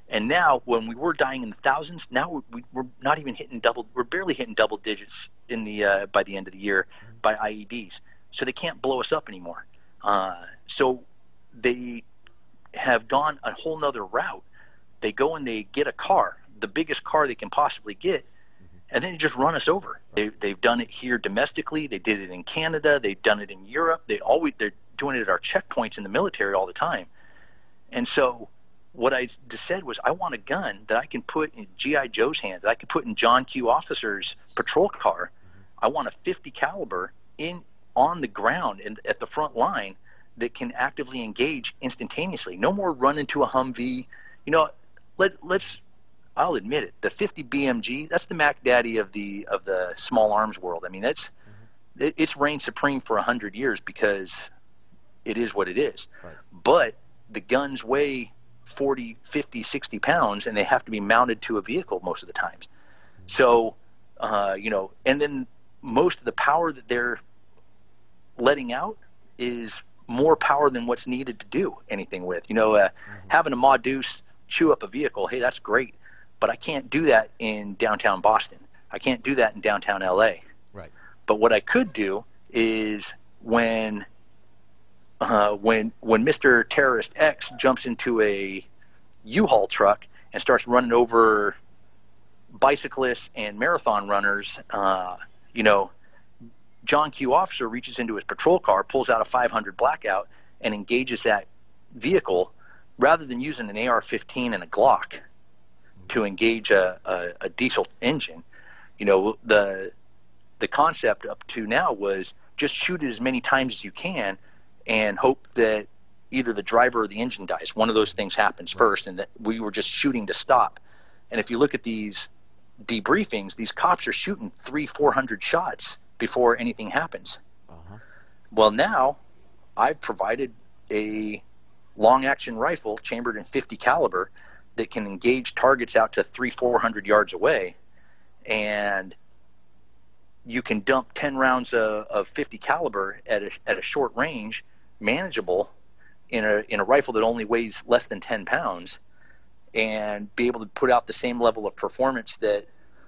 And now, when we were dying in the thousands, now we, we're not even hitting double. We're barely hitting double digits in the uh, by the end of the year by I E Ds. So they can't blow us up anymore. Uh, so they have gone a whole nother route. They go and they get a car, the biggest car they can possibly get, and then they just run us over. They, they've done it here domestically. They did it in Canada. They've done it in Europe. They always they're doing it at our checkpoints in the military all the time. And so what I just said was, I want a gun that I can put in G I Joe's hands, that I could put in John Q. Officer's patrol car. I want a fifty caliber in on the ground and at the front line that can actively engage instantaneously. No more run into a Humvee. You know, let let's. I'll admit it. The fifty B M G, that's the Mac Daddy of the of the small arms world. I mean, that's mm-hmm. it, it's reigned supreme for a hundred years because it is what it is. Right. But the guns weigh forty, fifty, sixty pounds, and they have to be mounted to a vehicle most of the times. Mm-hmm. So, uh, you know, and then most of the power that they're letting out is more power than what's needed to do anything with. You know, uh, mm-hmm. having a Ma Deuce chew up a vehicle, hey, that's great. But I can't do that in downtown Boston. I can't do that in downtown L A. Right. But what I could do is when uh, when when Mister Terrorist X jumps into a U-Haul truck and starts running over bicyclists and marathon runners, uh, you know, John Q. Officer reaches into his patrol car, pulls out a five hundred Blackout, and engages that vehicle rather than using an A R fifteen and a Glock to engage a, a, a diesel engine. You know, the the concept up to now was just shoot it as many times as you can and hope that either the driver or the engine dies. One of those things happens first, and that we were just shooting to stop. And if you look at these debriefings, these cops are shooting three, four hundred shots before anything happens. Uh-huh. Well, now I've provided a long-action rifle chambered in fifty caliber that can engage targets out to three, four hundred yards away, and you can dump ten rounds of, of fifty caliber at a, at a short range, manageable, in a in a rifle that only weighs less than ten pounds, and be able to put out the same level of performance that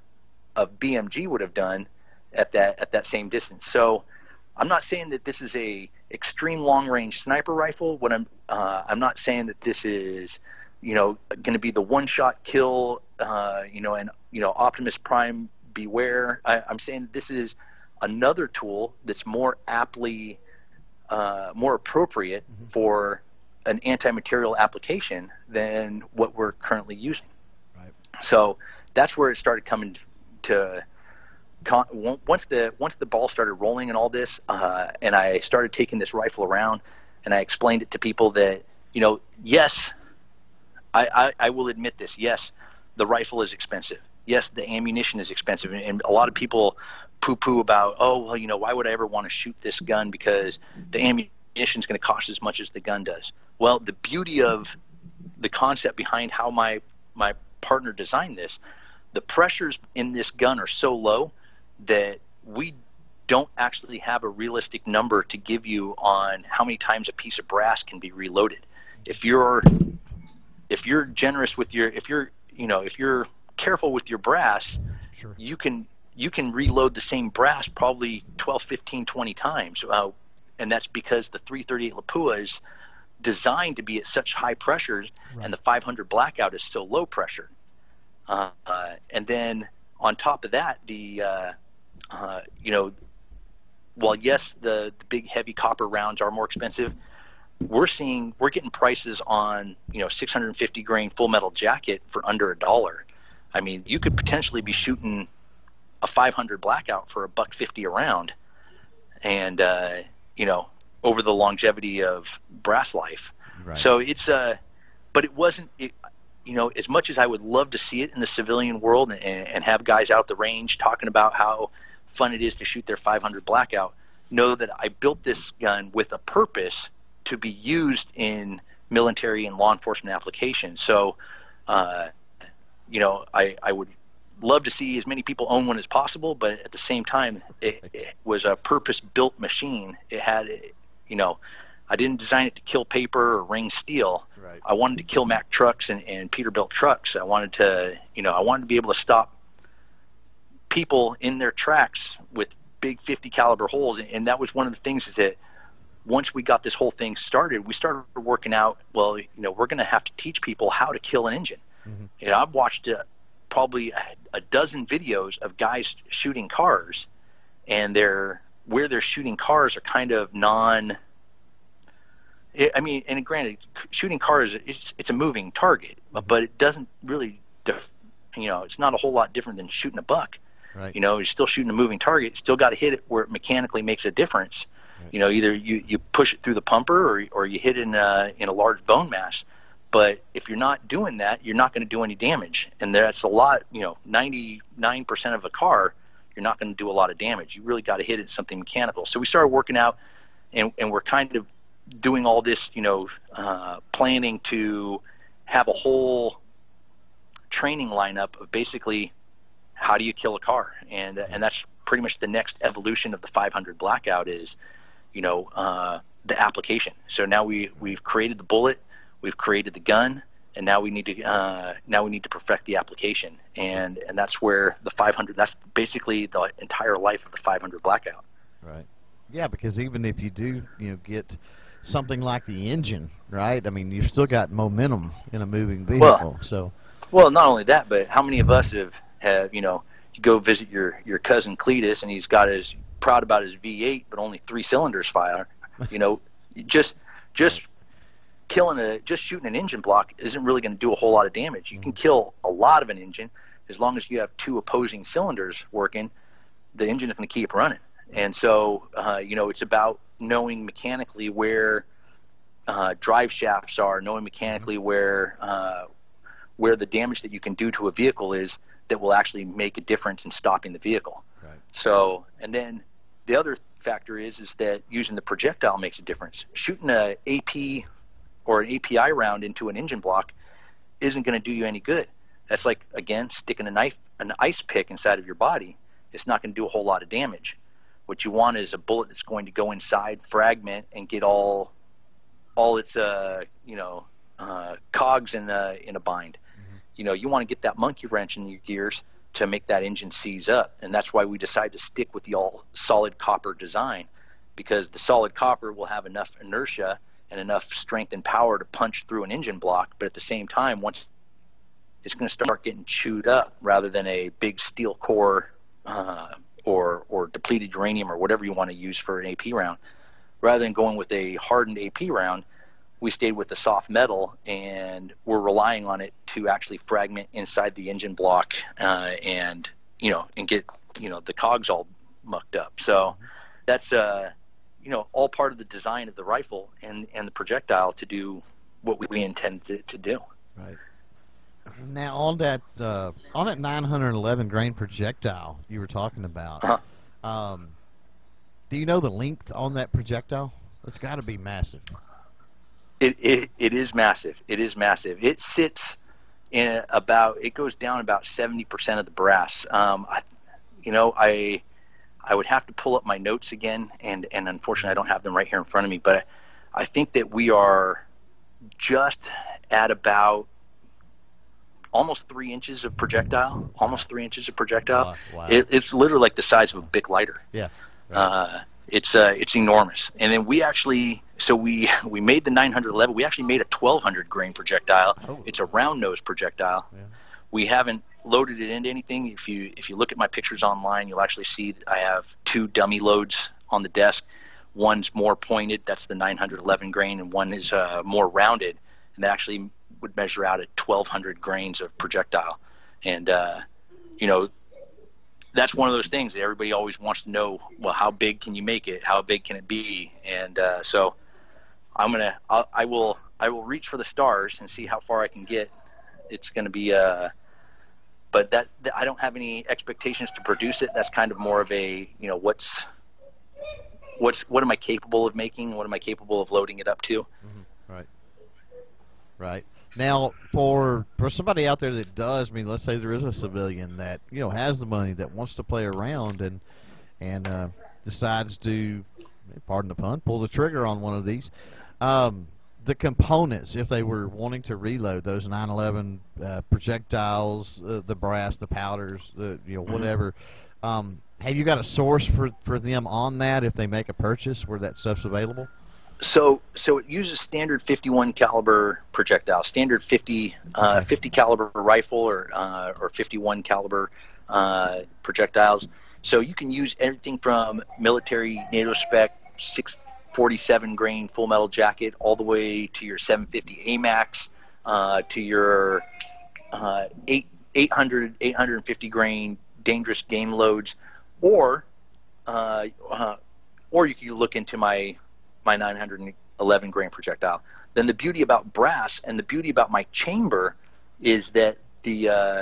a B M G would have done at that at that same distance. So, I'm not saying that this is a extreme long range sniper rifle. What I'm uh, I'm not saying that this is, you know, going to be the one-shot kill, uh, you know, and, you know, Optimus Prime beware. I, I'm saying that this is another tool that's more aptly, uh, more appropriate mm-hmm. for an anti-material application than what we're currently using. Right. So that's where it started coming to, con- once the once the ball started rolling and all this, uh, and I started taking this rifle around, and I explained it to people that, you know, yes, I, I, I will admit this. Yes, the rifle is expensive. Yes, the ammunition is expensive. And a lot of people poo-poo about, oh, well, you know, why would I ever want to shoot this gun because the ammunition is going to cost as much as the gun does. Well, the beauty of the concept behind how my, my partner designed this, the pressures in this gun are so low that we don't actually have a realistic number to give you on how many times a piece of brass can be reloaded. If you're if you're generous with your if you're you know if you're careful with your brass, sure. you can you can reload the same brass probably twelve, fifteen, twenty times, uh, and that's because the three thirty-eight Lapua is designed to be at such high pressures, right. and the five hundred Blackout is so low pressure. Uh, uh, and then on top of that, the uh, uh, you know, while yes, the, the big heavy copper rounds are more expensive, we're seeing we're getting prices on, you know, six hundred fifty grain full metal jacket for under a dollar. I mean, you could potentially be shooting a five hundred Blackout for a buck fifty a round, and uh, you know, over the longevity of brass life. Right. So it's uh, but it wasn't. It, you know, as much as I would love to see it in the civilian world and, and have guys out the range talking about how fun it is to shoot their five hundred Blackout, know that I built this gun with a purpose to be used in military and law enforcement applications. So, uh, you know, I, I would love to see as many people own one as possible, but at the same time, it, it was a purpose-built machine. It had, you know, I didn't design it to kill paper or ring steel. Right. Right. I wanted to kill Mack trucks and, and Peterbilt trucks. I wanted to, you know, I wanted to be able to stop people in their tracks with big fifty caliber holes. And that was one of the things that once we got this whole thing started, we started working out, well, you know, we're going to have to teach people how to kill an engine. Mm-hmm. You know, I've watched uh, probably a, a dozen videos of guys shooting cars, and they're, where they're shooting cars are kind of non, I mean, and granted, shooting cars, it's, it's a moving target, but it doesn't really, def, you know, it's not a whole lot different than shooting a buck. Right. You know, you're still shooting a moving target, still got to hit it where it mechanically makes a difference. Right. You know, either you, you push it through the pumper or, or you hit it in a, in a large bone mass. But if you're not doing that, you're not going to do any damage. And that's a lot, you know, ninety-nine percent of a car, you're not going to do a lot of damage. You really got to hit it in something mechanical. So we started working out, and, and we're kind of doing all this, you know, uh, planning to have a whole training lineup of basically how do you kill a car. And, uh, and that's pretty much the next evolution of the five hundred Blackout is, you know, uh, the application. So now we, we've created the bullet, we've created the gun, and now we need to uh, now we need to perfect the application, and and that's where the five hundred. That's basically the entire life of the five hundred Blackout. Right. Yeah, because even if you do, you know, get something like the engine, right? I mean, you've still got momentum in a moving vehicle. Well, so, well, not only that, but how many of us have have you know, you go visit your your cousin Cletus, and he's got his proud about his V eight, but only three cylinders fire. You know, just just. Killing a just shooting an engine block isn't really going to do a whole lot of damage. You can kill a lot of an engine as long as you have two opposing cylinders working. The engine is going to keep running, and so uh, you know, it's about knowing mechanically where uh, drive shafts are, knowing mechanically where uh, where the damage that you can do to a vehicle is that will actually make a difference in stopping the vehicle. Right. So, and then the other factor is is that using the projectile makes a difference. Shooting a AP or an A P I round into an engine block isn't going to do you any good. That's like, again, sticking a knife, an ice pick inside of your body. It's not going to do a whole lot of damage. What you want is a bullet that's going to go inside, fragment, and get all, all its, uh, you know, uh, cogs in a in a bind. Mm-hmm. You know, you want to get that monkey wrench in your gears to make that engine seize up, and that's why we decided to stick with the all solid copper design, because the solid copper will have enough inertia and enough strength and power to punch through an engine block, but at the same time, once it's going to start getting chewed up, rather than a big steel core uh, or or depleted uranium or whatever you want to use for an A P round. Rather than going with a hardened A P round, we stayed with the soft metal, and we're relying on it to actually fragment inside the engine block uh, and you know and get you know the cogs all mucked up. So that's uh. you know, all part of the design of the rifle and, and the projectile to do what we, we intend to, to do. Right. Now, on that uh, on that nine hundred eleven grain projectile you were talking about, uh-huh. um, do you know the length on that projectile? It's got to be massive. It, it it is massive. It is massive. It sits in about. It goes down about seventy percent of the brass. Um, I, you know, I. I would have to pull up my notes again, and, and unfortunately I don't have them right here in front of me, but I think that we are just at about almost three inches of projectile, almost three inches of projectile. Wow. Wow. It, it's literally like the size of a Bic lighter. Yeah. Right. Uh, it's uh, it's enormous. And then we actually, so we, we made the nine hundred eleven, we actually made a twelve hundred grain projectile. Oh. It's a round nose projectile. Yeah. We haven't loaded it into anything. If you if you look at my pictures online, you'll actually see that I have two dummy loads on the desk. One's more pointed, that's the nine hundred eleven grain, and one is uh, more rounded, and that actually would measure out at twelve hundred grains of projectile. And uh, you know, that's one of those things that everybody always wants to know. Well, how big can you make it? How big can it be? And uh, so I'm gonna I'll, I will I will reach for the stars and see how far I can get. It's going to be uh but that, that I don't have any expectations to produce it. That's kind of more of a, you know, what's what's what am I capable of making? What am I capable of loading it up to? Mm-hmm. Right. Right. Now, for for somebody out there that does, I mean, let's say there is a civilian that, you know, has the money, that wants to play around and and uh, decides to, pardon the pun, pull the trigger on one of these. Um, the components, if they were wanting to reload those nine eleven uh, projectiles, uh, the brass, the powders, the, you know, whatever, um, have you got a source for, for them on that if they make a purchase where that stuff's available? So, so it uses standard fifty-one caliber projectile, standard fifty, uh, Okay. fifty caliber rifle, or uh, or fifty-one caliber uh, projectiles. So you can use everything from military NATO spec six forty-seven grain full metal jacket all the way to your seven fifty A MAX, uh, to your uh, eight eight hundred eight fifty grain dangerous game loads, or uh, uh, or you can look into my my nine eleven grain projectile. Then the beauty about brass and the beauty about my chamber is that the uh,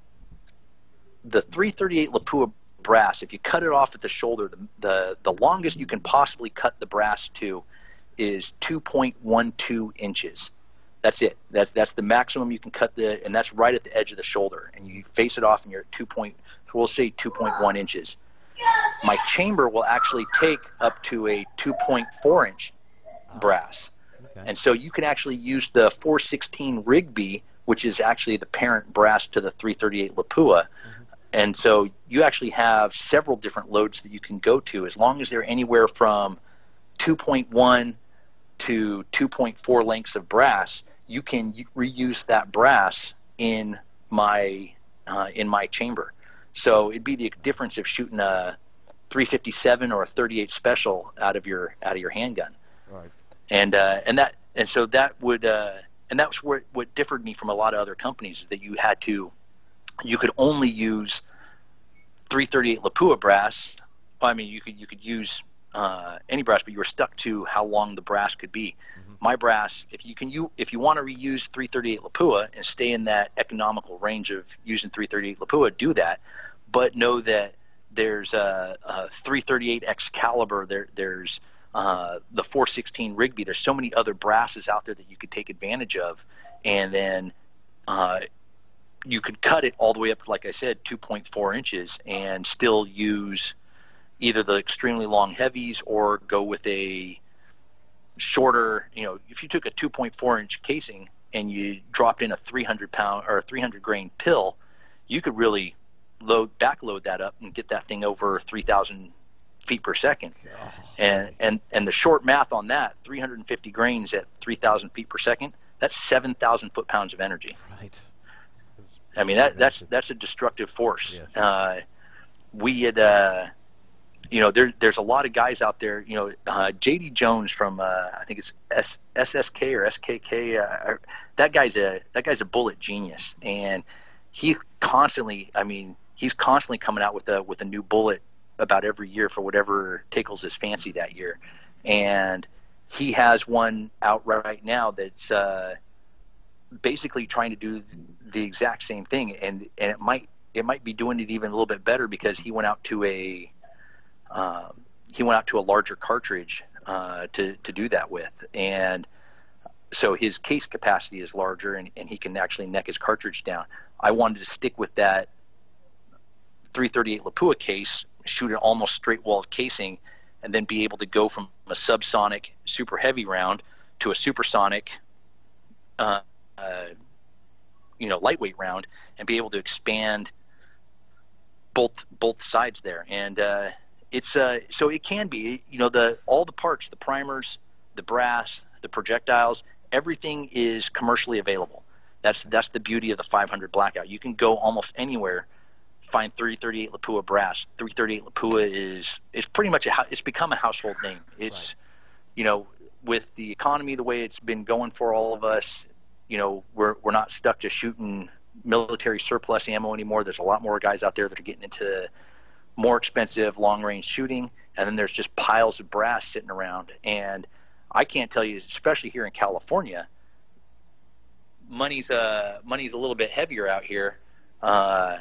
the three thirty-eight Lapua brass, if you cut it off at the shoulder, the, the the longest you can possibly cut the brass to is two point one two inches. That's it. That's that's the maximum you can cut the, and that's right at the edge of the shoulder. And you face it off, and you're at two point, we'll say two point one inches. My chamber will actually take up to a two point four inch brass. Okay. And so you can actually use the four sixteen Rigby, which is actually the parent brass to the three thirty-eight Lapua. Mm-hmm. And so you actually have several different loads that you can go to, as long as they're anywhere from two point one to two point four lengths of brass. You can reuse that brass in my uh, in my chamber. So it'd be the difference of shooting a three fifty-seven or a thirty-eight special out of your out of your handgun. Right. And uh, and that and so that would uh, and that was what what differed me from a lot of other companies, is that you had to you could only use three thirty-eight Lapua brass. I mean, you could you could use uh, any brass, but you were stuck to how long the brass could be. Mm-hmm. My brass, if you can you if you want to reuse three thirty-eight Lapua and stay in that economical range of using three thirty-eight Lapua, do that. But know that there's a, a three thirty-eight Excalibur. There, there's uh, the four sixteen Rigby. There's so many other brasses out there that you could take advantage of, and then uh, you could cut it all the way up, like I said, two point four inches, and still use either the extremely long heavies or go with a shorter. You know, if you took a two point four inch casing and you dropped in a three hundred pound or a three hundred grain pill, you could really load backload that up and get that thing over three thousand feet per second. Oh, and and and the short math on that, three hundred fifty grains at three thousand feet per second, that's seven thousand foot pounds of energy. Right. I mean, that that's that's a destructive force. Yeah. Uh, we had, uh, you know, there there's a lot of guys out there. You know, uh, J D Jones from uh, I think it's S, SSK or S K K. Uh, that guy's a that guy's a bullet genius, and he constantly, I mean, he's constantly coming out with a with a new bullet about every year for whatever tickles his fancy that year. And he has one out right now that's uh, basically trying to do the exact same thing, and and it might it might be doing it even a little bit better, because he went out to a um, he went out to a larger cartridge uh, to to do that with, and so his case capacity is larger, and, and he can actually neck his cartridge down. I wanted to stick with that three thirty-eight Lapua case, shoot an almost straight walled casing, and then be able to go from a subsonic super heavy round to a supersonic uh, uh, you know, lightweight round, and be able to expand both both sides there. And uh, it's uh, so it can be, you know, the all the parts, the primers, the brass, the projectiles, everything is commercially available. That's that's the beauty of the five hundred Blackout. You can go almost anywhere, find three thirty-eight Lapua brass. three thirty-eight Lapua is is pretty much a it's become a household name. It's right. You know, with the economy the way it's been going for all of us, you know, we're we're not stuck to shooting military surplus ammo anymore. There's a lot more guys out there that are getting into more expensive long range shooting, and then there's just piles of brass sitting around. And I can't tell you, especially here in California, money's uh money's a little bit heavier out here. Uh,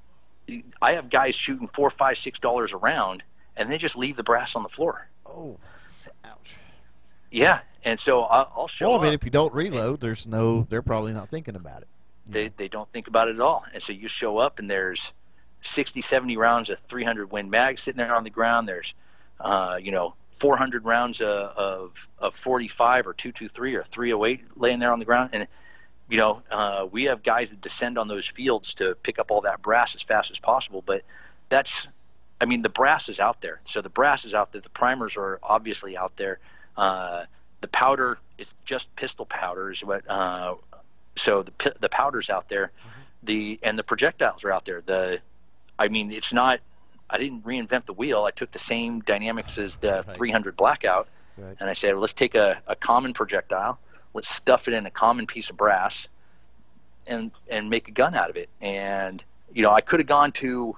I have guys shooting four, five, six dollars a round, and they just leave the brass on the floor. Oh, ouch! Yeah, and so I'll, I'll show. Well, I mean, up. if you don't reload, there's no. They're probably not thinking about it. They they don't think about it at all, and so you show up, and there's sixty, seventy rounds of three hundred Win Mag sitting there on the ground. There's, uh, you know, four hundred rounds of, of, of forty-five or two twenty-three or three oh eight laying there on the ground. And, you know, uh, we have guys that descend on those fields to pick up all that brass as fast as possible. But that's, I mean, the brass is out there. So the brass is out there. The primers are obviously out there. Uh, the powder is just pistol powders. But, uh, so the the powder's out there. Mm-hmm. The and the projectiles are out there. The, I mean, it's not, I didn't reinvent the wheel. I took the same dynamics as the right. three hundred Blackout, right. and I said, well, let's take a, a common projectile, let's stuff it in a common piece of brass, and and make a gun out of it. And you know, I could have gone to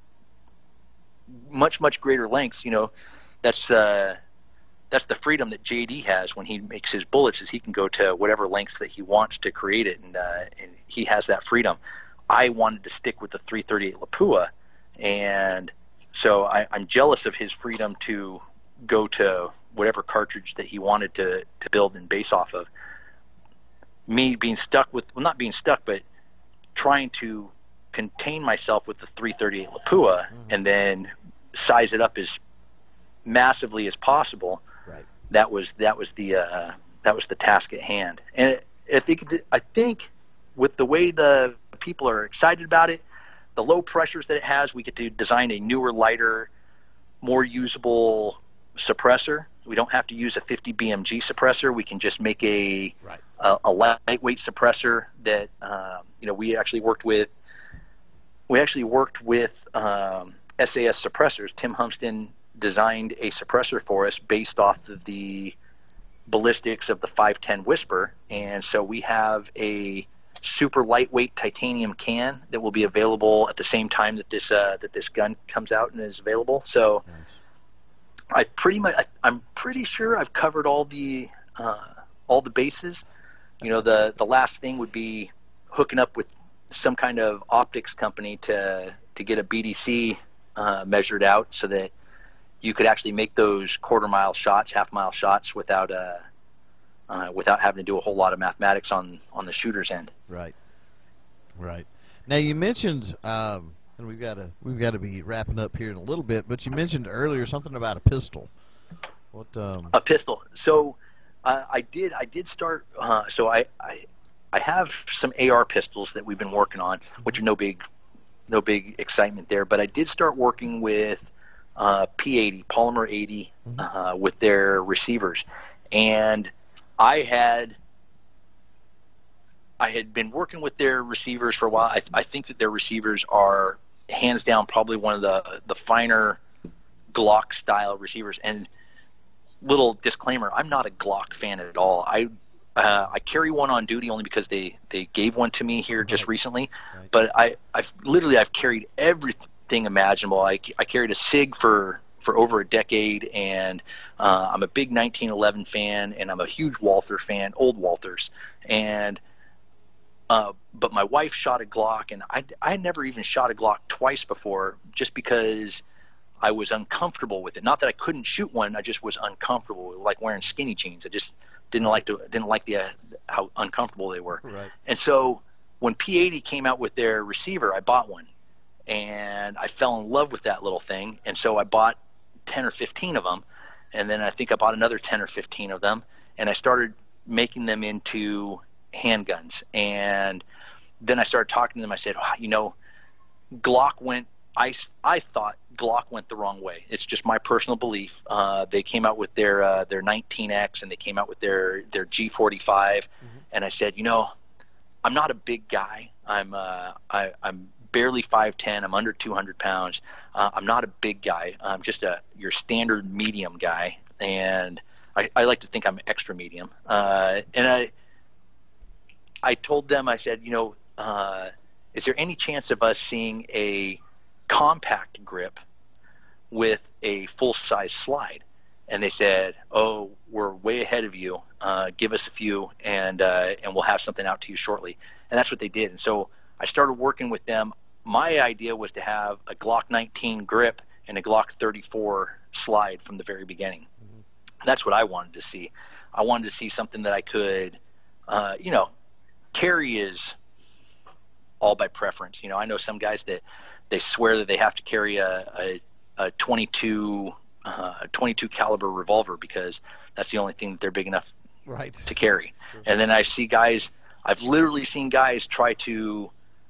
much much greater lengths. You know, that's uh, that's the freedom that J D has when he makes his bullets, is he can go to whatever lengths that he wants to create it, and uh, and he has that freedom. I wanted to stick with the three thirty-eight Lapua, and so I, I'm jealous of his freedom to go to whatever cartridge that he wanted to, to build and base off of. Me being stuck with, well, not being stuck, but trying to contain myself with the three thirty-eight Lapua, mm-hmm. and then size it up as massively as possible. Right. That was that was the uh, that was the task at hand. And it, I think I think with the way the people are excited about it, the low pressures that it has, we get to design a newer, lighter, more usable suppressor. We don't have to use a fifty B M G suppressor. We can just make a right. a, a lightweight suppressor that um, you know we actually worked with. We actually worked with um, S A S suppressors. Tim Humston designed a suppressor for us based off of the ballistics of the five ten Whisper, and so we have a super lightweight titanium can that will be available at the same time that this uh, that this gun comes out and is available. So nice. I pretty much I, I'm pretty sure I've covered all the uh, all the bases. You know, the the last thing would be hooking up with some kind of optics company to to get a B D C uh, measured out so that you could actually make those quarter mile shots, half mile shots without a Uh, without having to do a whole lot of mathematics on, on the shooter's end. Right, right. Now you mentioned, um, and we've got to we've got to be wrapping up here in a little bit. But you mentioned earlier something about a pistol. What? Um... A pistol. So uh, I did I did start. Uh, so I, I I have some A R pistols that we've been working on, which are no big no big excitement there. But I did start working with uh, P eighty, Polymer eighty, mm-hmm. uh, with their receivers, and I had I had been working with their receivers for a while. I, I think that their receivers are hands down probably one of the the finer Glock style receivers. And little disclaimer, I'm not a Glock fan at all. I uh, I carry one on duty only because they, they gave one to me here just right. recently. Right. But I I've literally I've carried everything imaginable. I I carried a SIG for. for over a decade, and uh, I'm a big nineteen eleven fan, and I'm a huge Walther fan, old Walthers. And uh, but my wife shot a Glock, and I I had never even shot a Glock twice before, just because I was uncomfortable with it. Not that I couldn't shoot one, I just was uncomfortable, like wearing skinny jeans. I just didn't like to didn't like the uh, how uncomfortable they were. Right. And so when P eighty came out with their receiver, I bought one, and I fell in love with that little thing. And so I bought ten or fifteen of them, and then I think I bought another ten or fifteen of them, and I started making them into handguns. And then I started talking to them. I said, oh, you know, Glock went I, I thought Glock went the wrong way. It's just my personal belief. Uh, they came out with their uh, their nineteen X, and they came out with their their G forty-five, mm-hmm. and I said, you know, I'm not a big guy. I'm uh, I, I'm barely five ten. I'm under two hundred pounds. Uh, I'm not a big guy. I'm just a your standard medium guy, and I, I like to think I'm extra medium. Uh, and I I told them, I said, you know, uh, is there any chance of us seeing a compact grip with a full-size slide? And they said, oh, we're way ahead of you. Uh, give us a few, and uh, and we'll have something out to you shortly. And that's what they did. And so I started working with them. My idea was to have a Glock nineteen grip and a Glock thirty-four slide from the very beginning. Mm-hmm. That's what I wanted to see. I wanted to see something that I could, uh, you know, carry is all by preference. You know, I know some guys that they swear that they have to carry a, a, a twenty-two uh, twenty-two caliber revolver because that's the only thing that they're big enough right. to carry. Sure. And then I see guys, I've literally seen guys try to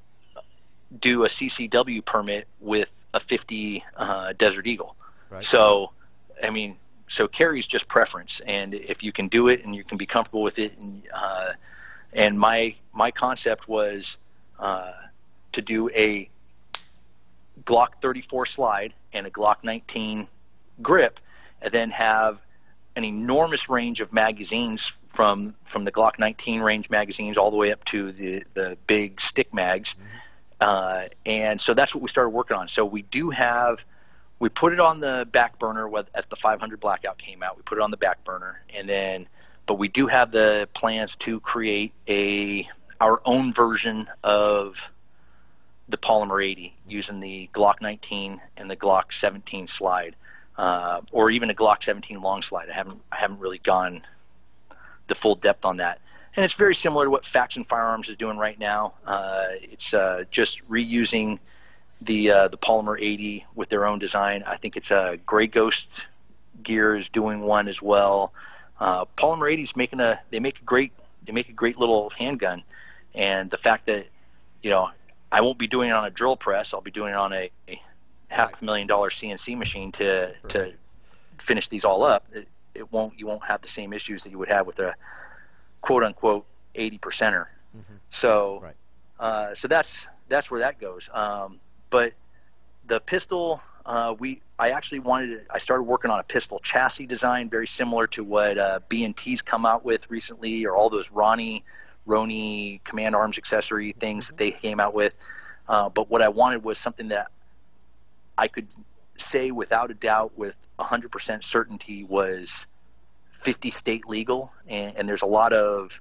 do a C C W permit with a fifty uh, Desert Eagle. Right. So, I mean, so carry's just preference, and if you can do it and you can be comfortable with it, and uh, and my my concept was uh, to do a Glock thirty-four slide and a Glock nineteen grip, and then have an enormous range of magazines from from the Glock nineteen range magazines all the way up to the the big stick mags. Mm-hmm. Uh, and so that's what we started working on. So we do have, we put it on the back burner as the five hundred Blackout came out. We put it on the back burner, and then, but we do have the plans to create a our own version of the Polymer eighty using the Glock nineteen and the Glock seventeen slide, uh, or even a Glock seventeen long slide. I haven't I haven't really gone the full depth on that. And it's very similar to what Faction Firearms is doing right now. Uh, it's uh, just reusing the uh, the Polymer eighty with their own design. I think it's a uh, Grey Ghost Gear is doing one as well. Uh, Polymer eighty is making a they make a great they make a great little handgun, and the fact that you know I won't be doing it on a drill press. I'll be doing it on a, a half a million dollar C N C machine to right. to finish these all up. It, it won't you won't have the same issues that you would have with a quote unquote eighty percenter. Mm-hmm. So, right. uh, so that's, that's where that goes. Um, but the pistol, uh, we, I actually wanted to, I started working on a pistol chassis design, very similar to what, uh, B and T's come out with recently, or all those Ronnie, Roni Command Arms accessory things mm-hmm. that they came out with. Uh, but what I wanted was something that I could say without a doubt with a hundred percent certainty was fifty state legal, and, and there's a lot of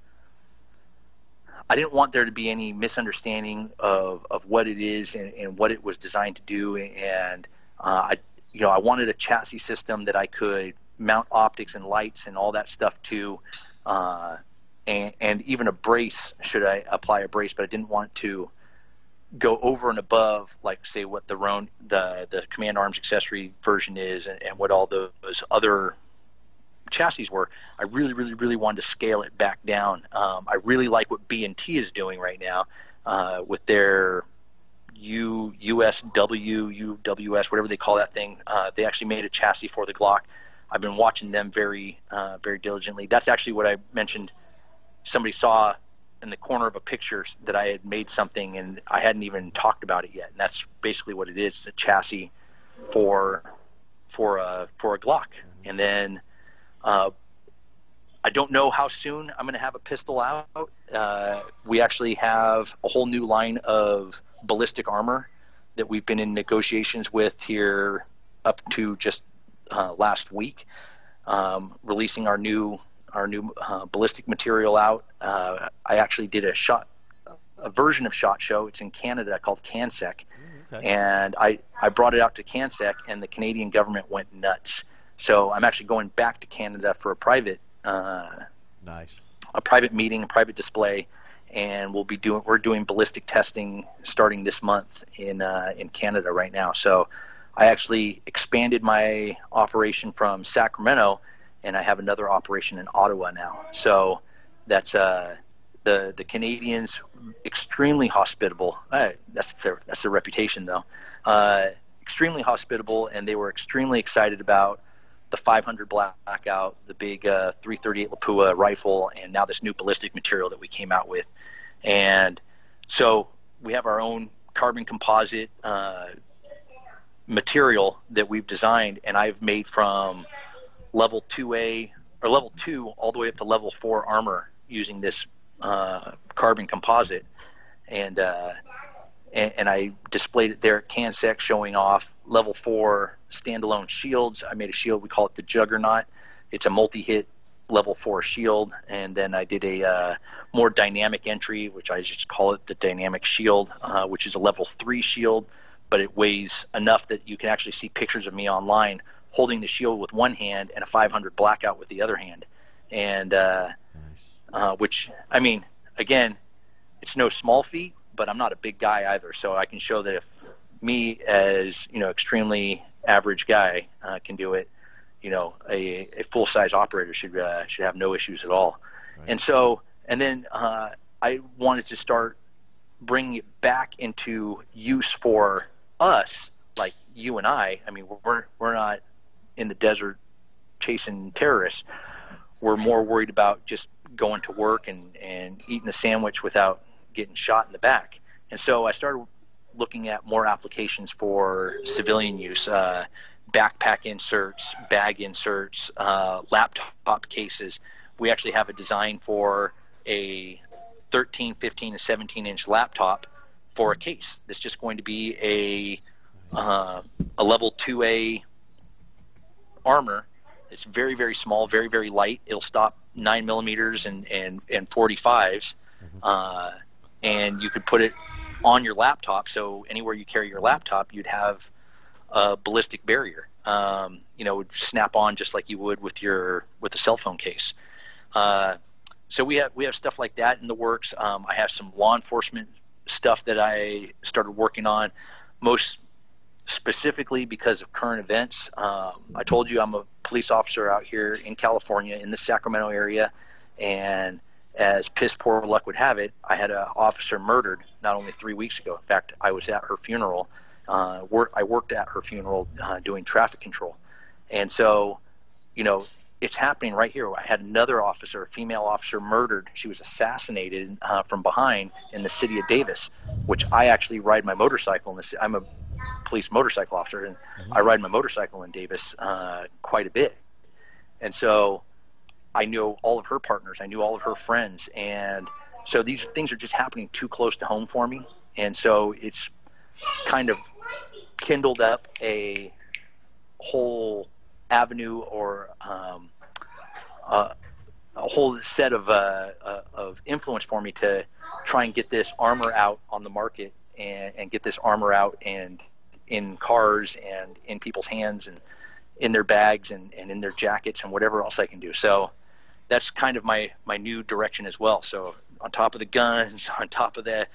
I didn't want there to be any misunderstanding of, of what it is and, and what it was designed to do, and uh, I you know I wanted a chassis system that I could mount optics and lights and all that stuff to, uh, and, and even a brace should I apply a brace, but I didn't want to go over and above like say what the Ron, the the Command Arms accessory version is and, and what all those other chassis were. I really, really, really wanted to scale it back down. Um, I really like what B and T is doing right now uh, with their U USW, UWS, whatever they call that thing. Uh, they actually made a chassis for the Glock. I've been watching them very, uh, very diligently. That's actually what I mentioned. Somebody saw in the corner of a picture that I had made something, and I hadn't even talked about it yet. And that's basically what it is: it's a chassis for for a for a Glock, and then. Uh, I don't know how soon I'm going to have a pistol out. Uh, we actually have a whole new line of ballistic armor that we've been in negotiations with here up to just uh, last week, um, releasing our new our new uh, ballistic material out. Uh, I actually did a shot a version of SHOT Show. It's in Canada called CanSec, okay. and I, I brought it out to CanSec, and the Canadian government went nuts. So I'm actually going back to Canada for a private, uh, nice, a private meeting, a private display, and we'll be doing we're doing ballistic testing starting this month in uh, in Canada right now. So I actually expanded my operation from Sacramento, and I have another operation in Ottawa now. So that's uh, the the Canadians extremely hospitable. Uh, that's their that's their reputation though. Uh, extremely hospitable, and they were extremely excited about the five hundred Blackout, the big uh, three thirty-eight Lapua rifle, and now this new ballistic material that we came out with. And so we have our own carbon composite uh, material that we've designed, and I've made from level two A or level two all the way up to level four armor using this uh, carbon composite. And uh, And, and I displayed it there at CanSec, showing off level four standalone shields. I made a shield, we call it the Juggernaut. It's a multi-hit level four shield, and then I did a uh, more dynamic entry, which I just call it the Dynamic Shield, uh, which is a level three shield, but it weighs enough that you can actually see pictures of me online holding the shield with one hand and a five hundred Blackout with the other hand. And uh, nice. uh, which, I mean, again, it's no small feat, but I'm not a big guy either, so I can show that if me as, you know, extremely average guy uh, can do it, you know, a, a full size operator should uh, should have no issues at all. Right. And so, and then uh, I wanted to start bringing it back into use for us, like you and I. I mean, we're we're not in the desert chasing terrorists. We're more worried about just going to work and, and eating a sandwich without getting shot in the back. And so I started looking at more applications for civilian use, uh, backpack inserts, bag inserts, uh, laptop cases. We actually have a design for a thirteen, fifteen, and seventeen inch laptop for a case. That's just going to be a uh, a level two A armor. It's very, very small, very, very light. It'll stop nine millimeters and, and, and forty-fives. Mm-hmm. Uh, and you could put it on your laptop. So anywhere you carry your laptop, you'd have a ballistic barrier. Um, you know, it would snap on just like you would with your, with a cell phone case. Uh, so we have, we have stuff like that in the works. Um, I have some law enforcement stuff that I started working on, most specifically because of current events. Um, I told you I'm a police officer out here in California in the Sacramento area, and as piss poor luck would have it, I had an officer murdered not only three weeks ago. In fact, I was at her funeral. Uh, work, I worked at her funeral uh, doing traffic control. And so, you know, it's happening right here. I had another officer, a female officer, murdered. She was assassinated uh, from behind in the city of Davis, which I actually ride my motorcycle in this. I'm a police motorcycle officer, and mm-hmm. I ride my motorcycle in Davis uh, quite a bit. And so I knew all of her partners. I knew all of her friends. And so these things are just happening too close to home for me. And so it's kind of kindled up a whole avenue or um, uh, a whole set of uh, uh, of influence for me to try and get this armor out on the market and, and get this armor out and in cars and in people's hands and in their bags and, and in their jackets and whatever else I can do. So that's kind of my, my new direction as well. So on top of the guns, on top of the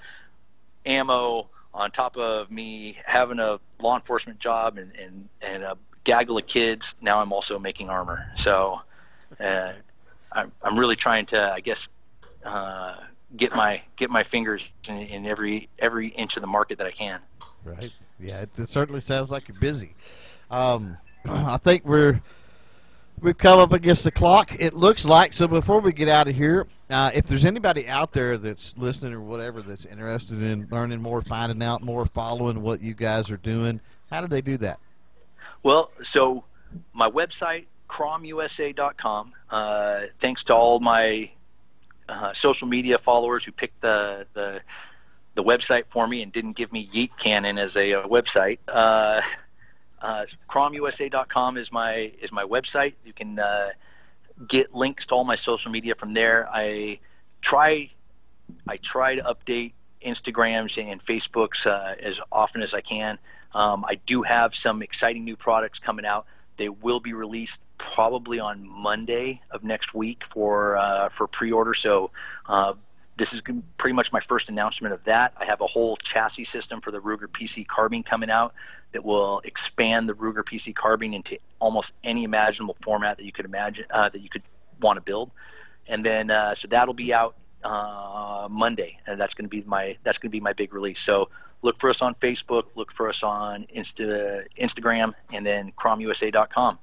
ammo, on top of me having a law enforcement job and, and, and a gaggle of kids, now I'm also making armor. So uh, I'm, I'm really trying to, I guess, uh, get my get my fingers in, in every every inch of the market that I can. Right. Yeah, it, it certainly sounds like you're busy. Um, I think we're we've come up against the clock, it looks like. So before we get out of here, uh, if there's anybody out there that's listening or whatever that's interested in learning more, finding out more, following what you guys are doing, how do they do that? Well, so my website, crom u s a dot com. Uh, thanks to all my uh, social media followers who picked the the the website for me and didn't give me Yeet Cannon as a, a website. Uh, uh, crom u s a dot com is my is my website. You can uh, get links to all my social media from there. I try I try to update Instagrams and Facebooks uh, as often as I can. Um, I do have some exciting new products coming out. They will be released probably on Monday of next week for uh, for pre-order. So uh, this is pretty much my first announcement of that. I have a whole chassis system for the Ruger P C carbine coming out that will expand the Ruger P C carbine into almost any imaginable format that you could imagine uh, that you could want to build. And then uh, so that'll be out uh, Monday, and that's going to be my that's going to be my big release. So look for us on Facebook, look for us on Insta, Instagram, and then crom u s a dot com.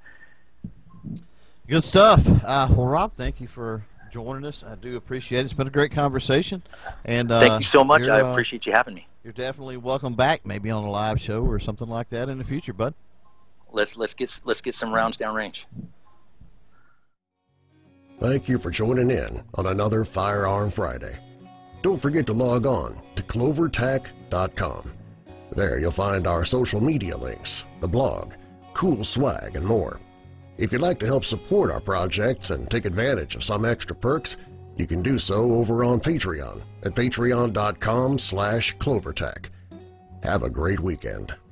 Good stuff. Uh, well, Rob, thank you for joining us. I do appreciate it. It's been a great conversation. And uh, thank you so much. I uh, appreciate you having me. You're definitely welcome back, maybe on a live show or something like that in the future, bud. Let's let's get let's get some rounds downrange. Thank you for joining in on another Firearm Friday. Don't forget to log on to clover tac dot com. There you'll find our social media links, the blog, cool swag, and more. If you'd like to help support our projects and take advantage of some extra perks, you can do so over on Patreon at patreon dot com slash clovertac. Have a great weekend.